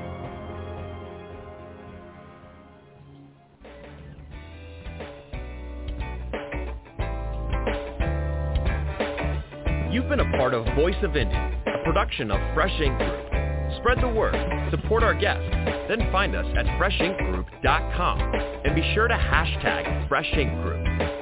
You've been a part of Voice of Indy, a production of Fresh Ink Group. Spread the word, support our guests, then find us at fresh ink group dot com and be sure to hashtag Fresh Ink Group.